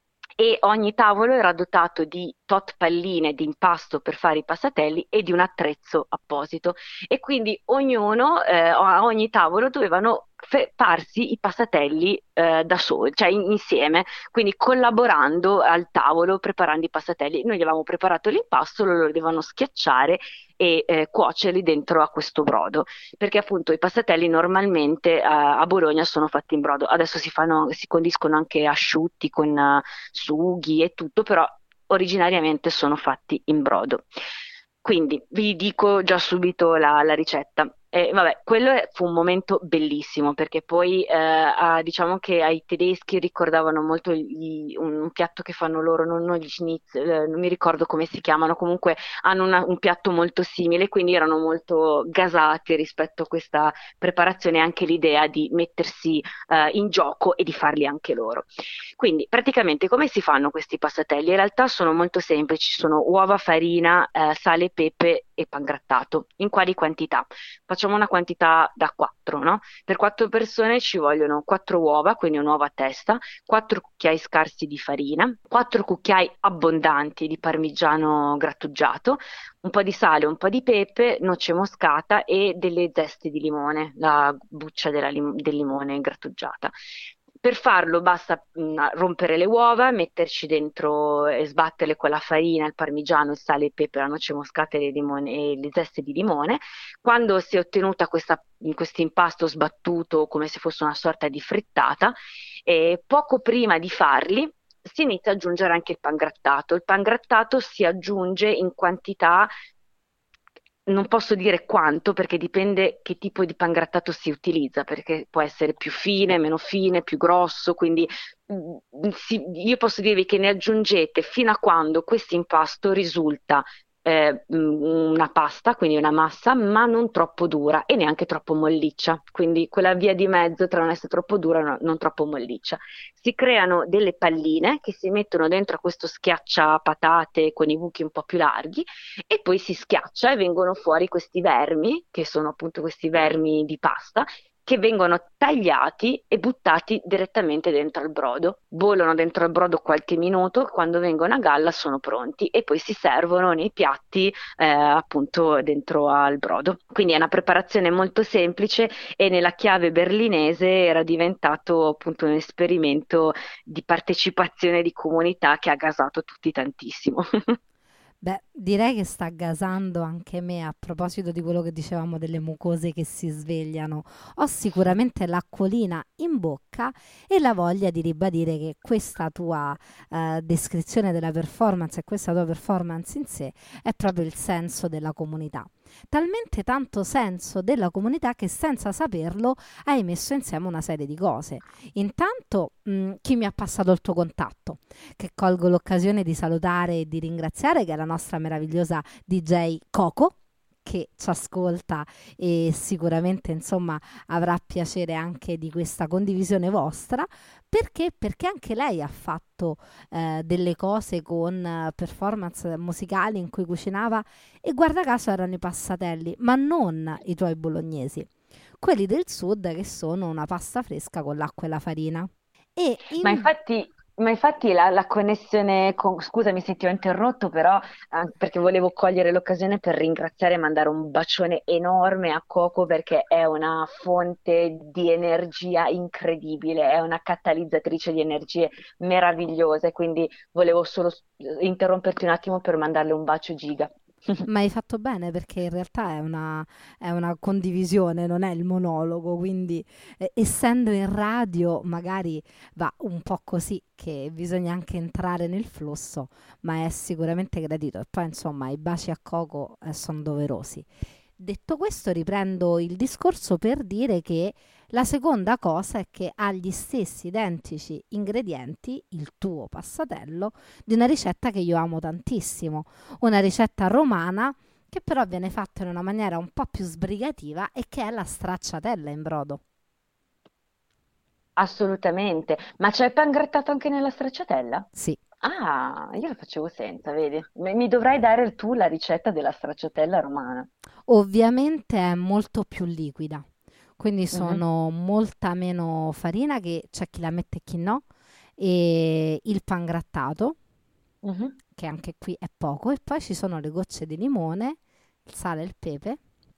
Speaker 5: e ogni tavolo era dotato di tot palline di impasto per fare i passatelli e di un attrezzo apposito. E quindi ognuno, eh, a ogni tavolo dovevano fe- farsi i passatelli eh, da soli, cioè in- insieme, quindi collaborando al tavolo preparando i passatelli. Noi gli avevamo preparato l'impasto, loro lo dovevano schiacciare e eh, cuocerli dentro a questo brodo perché appunto i passatelli normalmente eh, a Bologna sono fatti in brodo. Adesso si fanno, si condiscono anche asciutti con eh, sughi e tutto, però originariamente sono fatti in brodo. Quindi vi dico già subito la, la ricetta. E vabbè, quello è- fu un momento bellissimo perché poi eh, a- diciamo che ai tedeschi ricordavano molto gli- un, un piatto che fanno loro, non, non gli schnitzel, eh, non mi ricordo come si chiamano, comunque hanno una- un piatto molto simile, quindi erano molto gasati rispetto a questa preparazione e anche l'idea di mettersi eh, in gioco e di farli anche loro. Quindi praticamente come si fanno questi passatelli? In realtà sono molto semplici, sono uova, farina, eh, sale, pepe e pangrattato. In quali quantità? Facciamo una quantità da quattro, no? Per quattro persone ci vogliono quattro uova, quindi un'uova a testa, quattro cucchiai scarsi di farina, quattro cucchiai abbondanti di parmigiano grattugiato, un po' di sale, un po' di pepe, noce moscata e delle zeste di limone, la buccia della lim- del limone grattugiata. Per farlo basta mh, rompere le uova, metterci dentro e sbatterle con la farina, il parmigiano, il sale, il pepe, la noce moscata e le, limone- e le zeste di limone. Quando si è ottenuta questa, questo impasto sbattuto come se fosse una sorta di frittata, eh, poco prima di farli si inizia ad aggiungere anche il pangrattato. Il pangrattato si aggiunge in quantità, non posso dire quanto perché dipende che tipo di pangrattato si utilizza, perché può essere più fine, meno fine, più grosso, quindi mm, si- io posso dirvi che ne aggiungete fino a quando questo impasto risulta eh, mm, una pasta, quindi una massa, ma non troppo dura e neanche troppo molliccia, quindi quella via di mezzo tra non essere troppo dura e non, non troppo molliccia. Si creano delle palline che si mettono dentro a questo schiacciapatate con i buchi un po' più larghi e poi si schiaccia e vengono fuori questi vermi, che sono appunto questi vermi di pasta, che vengono tagliati e buttati direttamente dentro al brodo. Bollono dentro al brodo qualche minuto, quando vengono a galla sono pronti e poi si servono nei piatti eh, appunto dentro al brodo. Quindi è una preparazione molto semplice e nella chiave berlinese era diventato appunto un esperimento di partecipazione di comunità che ha gasato tutti tantissimo.
Speaker 1: Beh, direi che sta gasando anche me a proposito di quello che dicevamo delle mucose che si svegliano. Ho sicuramente l'acquolina in bocca e la voglia di ribadire che questa tua eh, descrizione della performance e questa tua performance in sé è proprio il senso della comunità. Talmente tanto senso della comunità che senza saperlo hai messo insieme una serie di cose. Intanto, mh, chi mi ha passato il tuo contatto? Che colgo l'occasione di salutare e di ringraziare, che è la nostra meravigliosa D J Coco, che ci ascolta e sicuramente insomma avrà piacere anche di questa condivisione vostra. Perché? Perché anche lei ha fatto eh, delle cose con eh, performance musicali in cui cucinava e guarda caso erano i passatelli, ma non i tuoi bolognesi. quelli del sud che sono una pasta fresca con l'acqua e la farina. E in...
Speaker 5: Ma infatti, ma infatti la, la connessione con... Scusami se ti ho interrotto, però eh, perché volevo cogliere l'occasione per ringraziare e mandare un bacione enorme a Coco perché è una fonte di energia incredibile, è una catalizzatrice di energie meravigliose, quindi volevo solo s- interromperti un attimo per mandarle un bacio giga.
Speaker 1: Ma hai fatto bene perché in realtà è una, è una condivisione, non è il monologo, quindi eh, essendo in radio magari va un po' così che bisogna anche entrare nel flusso, ma è sicuramente gradito. E poi insomma i baci a Coco eh, sono doverosi. Detto questo, riprendo il discorso per dire che la seconda cosa è che ha gli stessi identici ingredienti, il tuo passatello, di una ricetta che io amo tantissimo, una ricetta romana che però viene fatta in una maniera un po' più sbrigativa e che è la stracciatella in brodo.
Speaker 5: Assolutamente. Ma c'è il pan grattato anche nella stracciatella?
Speaker 1: Sì,
Speaker 5: Ah, io lo facevo senza, vedi? Mi mi dovrai dare tu la ricetta della stracciatella romana.
Speaker 1: ovviamente è molto più liquida, quindi
Speaker 5: Mhm,
Speaker 1: sono molta meno farina che c'è chi la mette e chi no, e il pan grattato
Speaker 5: mhm.
Speaker 1: che anche qui è poco, e poi ci sono le gocce di limone, il sale e il pepe,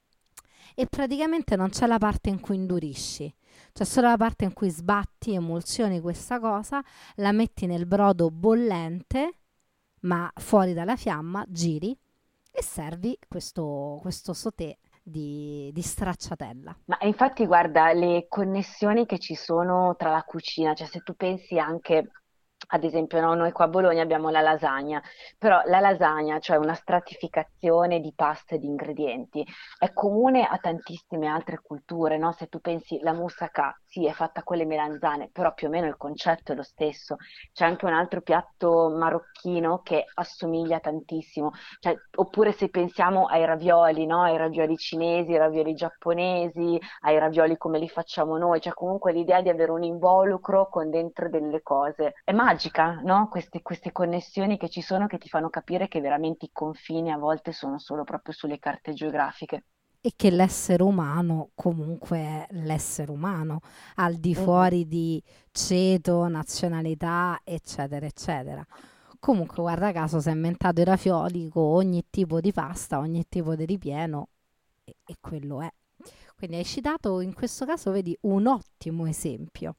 Speaker 1: e praticamente non c'è la parte in cui indurisci, c'è solo la parte in cui sbatti, emulsioni questa cosa, la metti nel brodo bollente, ma fuori dalla fiamma, giri e servi questo, questo sauté di, di stracciatella.
Speaker 5: Ma infatti guarda le connessioni che ci sono tra la cucina, cioè se tu pensi anche, ad esempio, no, noi qua a Bologna abbiamo la lasagna, però la lasagna, cioè una stratificazione di pasta e di ingredienti, è comune a tantissime altre culture, no? Se tu pensi la moussaka, sì, è fatta con le melanzane, però più o meno il concetto è lo stesso. C'è anche un altro piatto marocchino che assomiglia tantissimo. Cioè, oppure se pensiamo ai ravioli, no? Ai ravioli cinesi, ai ravioli giapponesi, ai ravioli come li facciamo noi, cioè comunque l'idea di avere un involucro con dentro delle cose. È magica, no? Queste, queste connessioni che ci sono che ti fanno capire che veramente i confini a volte sono solo proprio sulle carte geografiche.
Speaker 1: E che l'essere umano comunque è l'essere umano, al di
Speaker 5: Mhm.
Speaker 1: fuori di ceto, nazionalità, eccetera, eccetera. Comunque, guarda caso, si è inventato i ravioli con ogni tipo di pasta, ogni tipo di ripieno, e, e quello è. Quindi hai citato in questo caso, vedi, un ottimo esempio.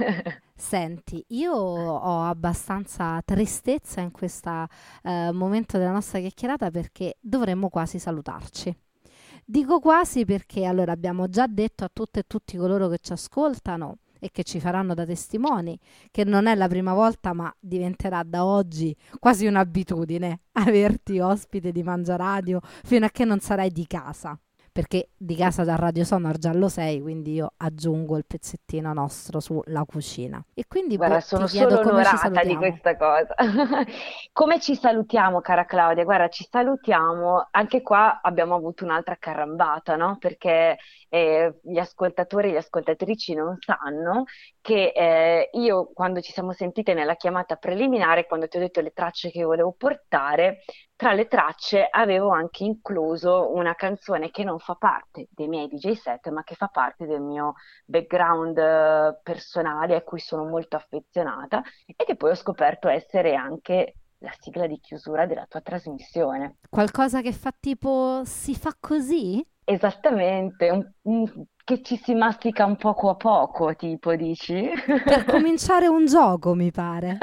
Speaker 1: Senti, io ho abbastanza tristezza in questo momento della nostra chiacchierata perché dovremmo quasi salutarci. Dico quasi perché allora abbiamo già detto a tutte e tutti coloro che ci ascoltano e che ci faranno da testimoni che non è la prima volta, ma diventerà da oggi quasi un'abitudine averti ospite di Mangiaradio fino a che non sarai di casa. Perché di casa da Radio Sonor già lo sei, quindi io aggiungo il pezzettino nostro sulla cucina. E quindi
Speaker 5: Guarda,
Speaker 1: boh, ti
Speaker 5: sono
Speaker 1: chiedo
Speaker 5: solo
Speaker 1: come ci
Speaker 5: onorata di
Speaker 1: salutiamo.
Speaker 5: questa cosa. Come ci salutiamo, cara Claudia? Guarda, ci salutiamo. Anche qua abbiamo avuto un'altra carambata, no? Perché eh, gli ascoltatori e le ascoltatrici non sanno che eh, io, quando ci siamo sentite nella chiamata preliminare, quando ti ho detto le tracce che volevo portare, tra le tracce avevo anche incluso una canzone che non fa parte dei miei D J set, ma che fa parte del mio background eh, personale a cui sono molto affezionata e che poi ho scoperto essere anche la sigla di chiusura della tua trasmissione.
Speaker 1: Qualcosa che fa tipo si fa così?
Speaker 5: Esattamente, un- un- che ci si mastica un poco a poco, tipo, dici?
Speaker 1: Per cominciare un gioco, mi pare.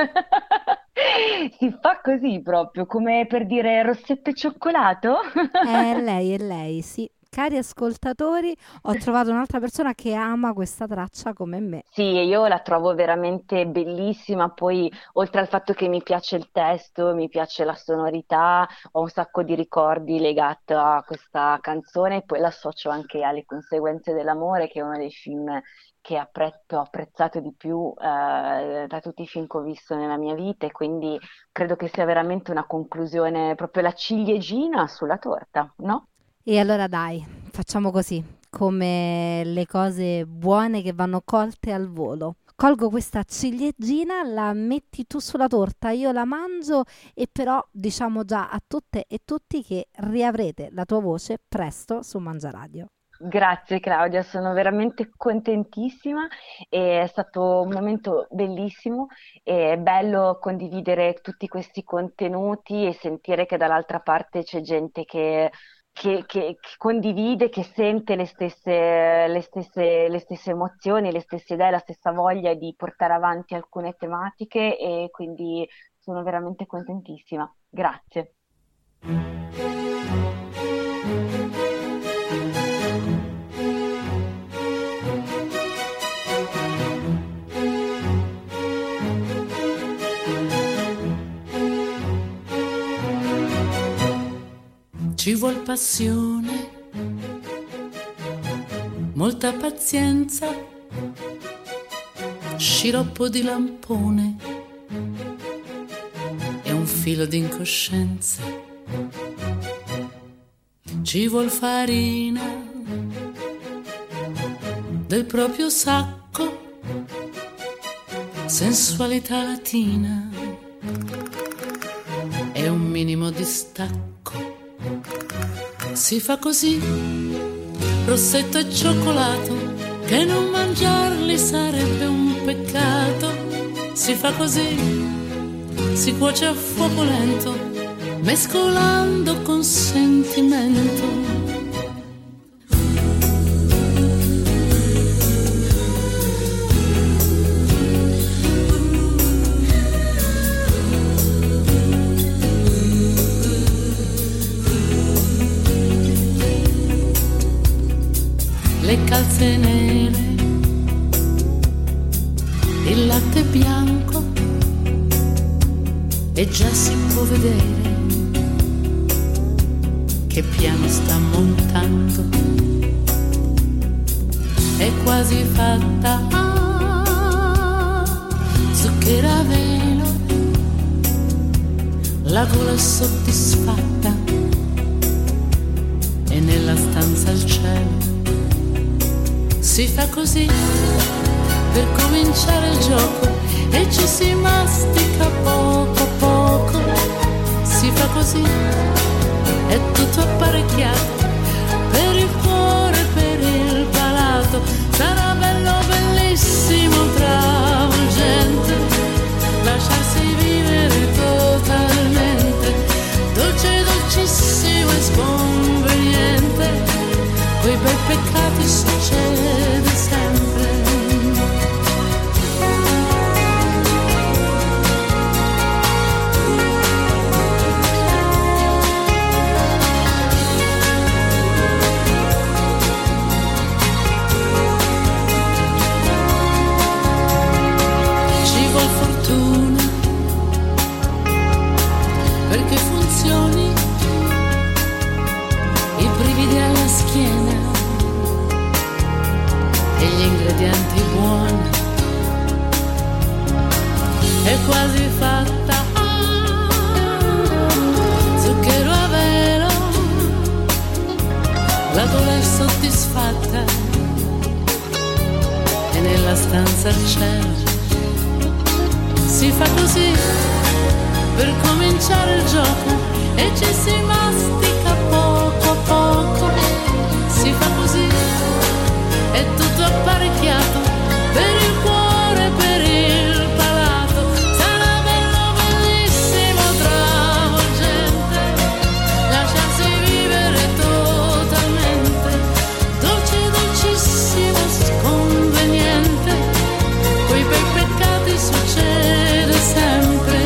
Speaker 5: Si fa così proprio, come per dire rossetto e cioccolato?
Speaker 1: È lei, è lei, sì. Cari ascoltatori, ho trovato un'altra persona che ama questa traccia come me.
Speaker 5: Sì, io la trovo veramente bellissima, poi oltre al fatto che mi piace il testo, mi piace la sonorità, ho un sacco di ricordi legati a questa canzone e poi l'associo anche alle conseguenze dell'amore, che è uno dei film che appre- ho apprezzato di più eh, da tutti i film che ho visto nella mia vita e quindi credo che sia veramente una conclusione, proprio la ciliegina sulla torta, no?
Speaker 1: E allora dai, facciamo così, come le cose buone che vanno colte al volo. Colgo questa ciliegina, la metti tu sulla torta, io la mangio e però diciamo già a tutte e tutti che riavrete la tua voce presto su Mangiaradio.
Speaker 5: Grazie Claudia, sono veramente contentissima, e è stato un momento bellissimo, è bello condividere tutti questi contenuti e sentire che dall'altra parte c'è gente che, che- che- che condivide, che sente le stesse, le stesse, le stesse emozioni, le stesse idee, la stessa voglia di portare avanti alcune tematiche, e quindi sono veramente contentissima. Grazie.
Speaker 8: Ci vuol passione, molta pazienza, sciroppo di lampone e un filo di incoscienza. Ci vuol farina del proprio sacco, sensualità latina e un minimo di stacco. Si fa così, rossetto e cioccolato, che non mangiarli sarebbe un peccato. Si fa così, si cuoce a fuoco lento, mescolando con sentimento. Le calze nere, il latte bianco, e già si può vedere che piano sta montando. È quasi fatta, zucchero a velo, la gola è soddisfatta e nella stanza il cielo. Si fa così per cominciare il gioco e ci si mastica poco a poco. Si fa così, è tutto apparecchiato per il cuore e per il palato. Sarà bello, bellissimo, travolgente, lasciarsi vivere totalmente, dolce, dolcissimo e sconveniente. Quei bei peccati succede sempre. Ci vuol fortuna perché funzioni, i brividi alla schiena e gli ingredienti buoni. È quasi fatta, zucchero a velo, la gola è soddisfatta e nella stanza il cielo. Si fa così per cominciare il gioco e ci si mastica poco a poco. Si fa così, è tutto apparecchiato per il cuore e per il palato. Sarà bello, bellissimo, travolgente, lasciarsi vivere totalmente, dolce, dolcissimo, sconveniente. Quei bei peccati succede sempre.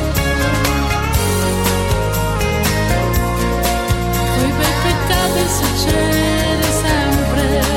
Speaker 8: Quei bei peccati succede sempre.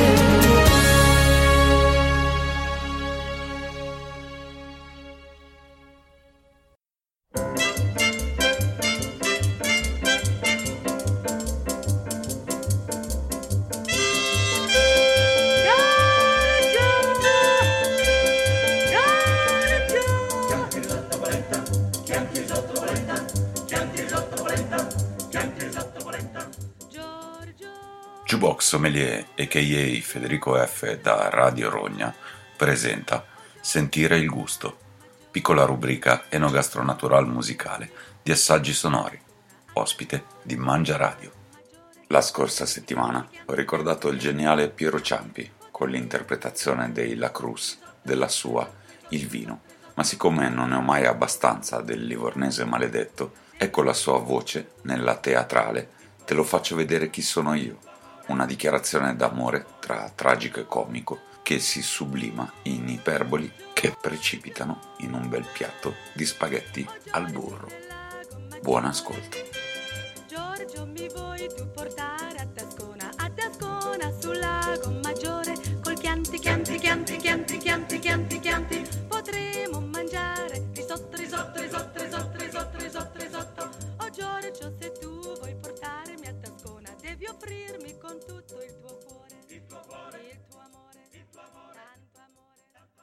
Speaker 9: Jukebox Sommelier, a k a. Federico F. da Radio Rogna, presenta Sentire il gusto, piccola rubrica enogastronaturale musicale di assaggi sonori, ospite di Mangia Radio. La scorsa settimana ho ricordato il geniale Piero Ciampi con l'interpretazione dei La Cruz della sua Il vino, ma siccome non ne ho mai abbastanza del livornese maledetto, ecco la sua voce nella teatrale Te lo faccio vedere chi sono io, una dichiarazione d'amore tra tragico e comico che si sublima in iperboli che precipitano in un bel piatto di spaghetti al burro. Buon ascolto.
Speaker 10: Giorgio, mi vuoi tu portare a Tascona, a Tascona sul lago Maggiore, col Chianti, Chianti, Chianti, Chianti, Chianti, Chianti, Chianti, potremo mangiare risotto, risotto, risotto, risotto, risotto, risotto, risotto. Oh Giorgio, se tu vuoi portarmi a Tascona, devi offrirmi con tutto il tuo cuore, il tuo cuore, il tuo amore, il tuo amore, tanto amore, tanto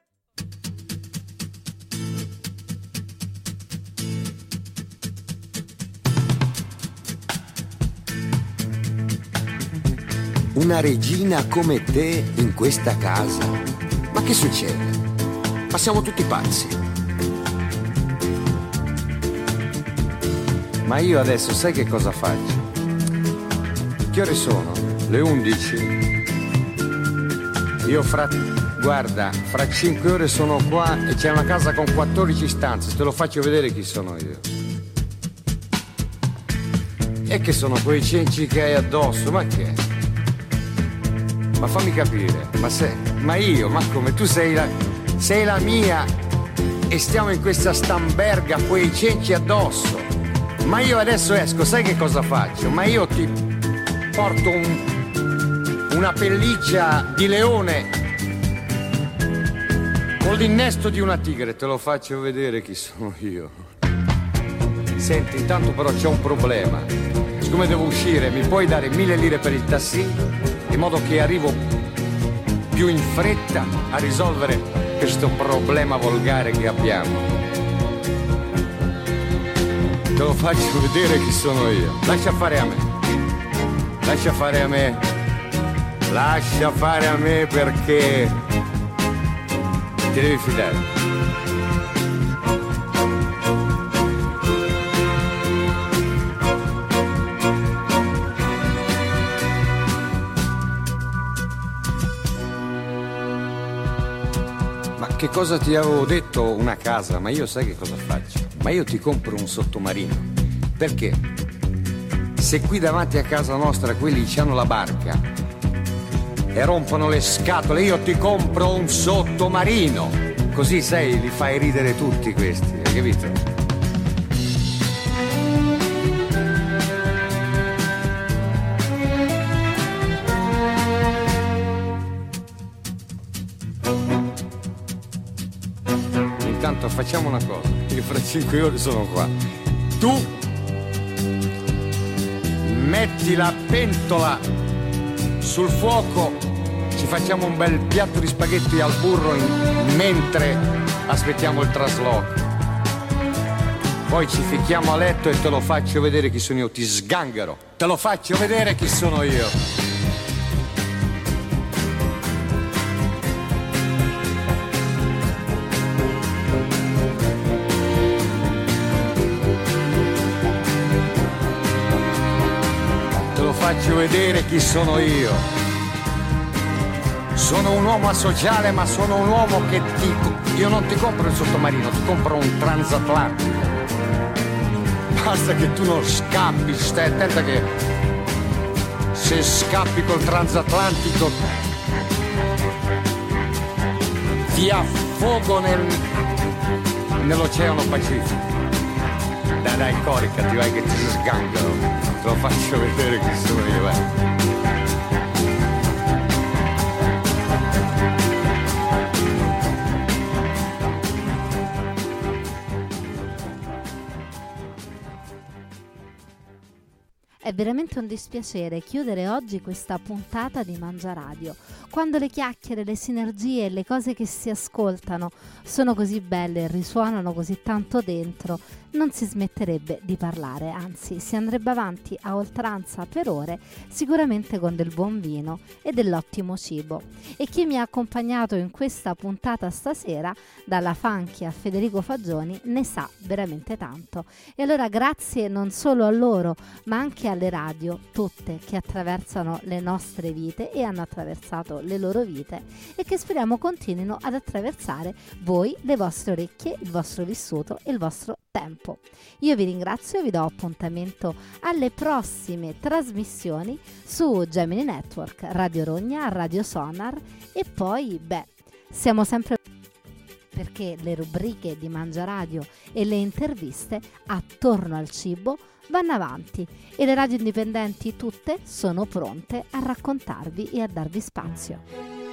Speaker 11: amore. Una regina come te in questa casa? Ma che succede? Ma siamo tutti pazzi.
Speaker 12: Ma io adesso sai che cosa faccio? Che ore sono? Le undici? Io fra... guarda, fra cinque ore sono qua e c'è una casa con quattordici stanze, te lo faccio vedere chi sono io. E che sono quei cenci che hai addosso, ma che? Ma fammi capire, ma sei... ma io, ma come? Tu sei la... sei la mia e stiamo in questa stamberga, quei cenci addosso. Ma io adesso esco, sai che cosa faccio? Ma io ti porto un, una pelliccia di leone con l'innesto di una tigre, te lo faccio vedere chi sono io. Senti, intanto però c'è un problema. Siccome devo uscire, mi puoi dare mille lire per il taxi? In modo che arrivo più in fretta a risolvere questo problema volgare che abbiamo. Te lo faccio vedere chi sono io. Lascia fare a me. Lascia fare a me. Lascia fare a me perché ti devi fidare. Ma che cosa ti avevo detto? Una casa, ma io sai che cosa faccio? Ma io ti compro un sottomarino. Perché? Se qui davanti a casa nostra quelli c'hanno la barca e rompono le scatole, io ti compro un sottomarino. Così, sai, li fai ridere tutti questi, hai capito? Intanto facciamo una cosa, io fra cinque ore sono qua. Tu metti la pentola sul fuoco, ci facciamo un bel piatto di spaghetti al burro in, mentre aspettiamo il trasloco. Poi ci ficchiamo a letto e te lo faccio vedere chi sono io, ti sganghero, te lo faccio vedere chi sono io. Faccio vedere chi sono io. Sono un uomo asociale, ma sono un uomo che ti... io non ti compro il sottomarino, ti compro un transatlantico. Basta che tu non scappi, stai attenta che se scappi col transatlantico ti affogo nel... nell'oceano Pacifico. Dai, dai, coricati, vai che ti sgangano. Te lo faccio vedere chi sono io, vai.
Speaker 1: È veramente un dispiacere chiudere oggi questa puntata di Mangia Radio, quando le chiacchiere, le sinergie, le cose che si ascoltano sono così belle e risuonano così tanto dentro, non si smetterebbe di parlare, anzi si andrebbe avanti a oltranza per ore, sicuramente con del buon vino e dell'ottimo cibo. E chi mi ha accompagnato in questa puntata stasera, dalla Funky a Federico Fagioni, ne sa veramente tanto. E allora grazie non solo a loro, ma anche alle le radio, tutte, che attraversano le nostre vite e hanno attraversato le loro vite e che speriamo continuino ad attraversare voi, le vostre orecchie, il vostro vissuto e il vostro tempo. Io vi ringrazio e vi do appuntamento alle prossime trasmissioni su Gemini Network, Radio Rogna, Radio Sonar e poi, beh, siamo sempre, perché le rubriche di Mangia Radio e le interviste attorno al cibo vanno avanti e le radio indipendenti tutte sono pronte a raccontarvi e a darvi spazio.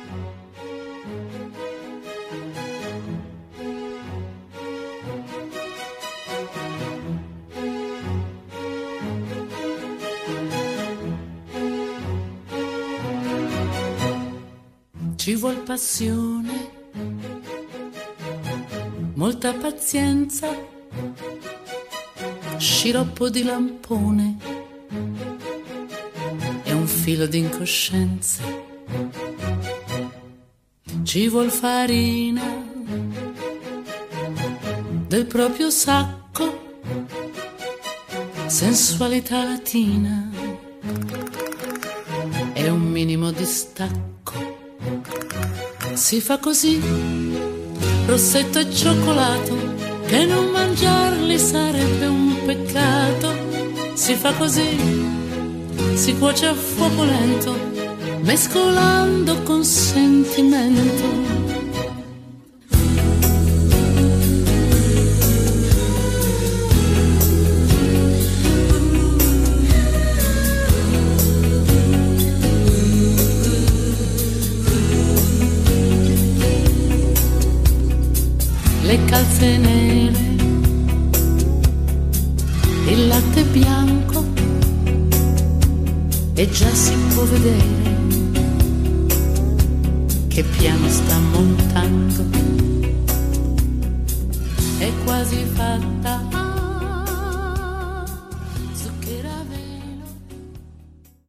Speaker 8: Ci vuol passione, molta pazienza, sciroppo di lampone e un filo di incoscienza. Ci vuol farina del proprio sacco, sensualità latina e un minimo di stacco. Si fa così, rossetto e cioccolato, che non mangiarli sarebbe un peccato. Si fa così, si cuoce a fuoco lento, mescolando con sentimento. Le calze nere, il latte bianco, e già si può vedere che piano sta montando, è quasi fatta.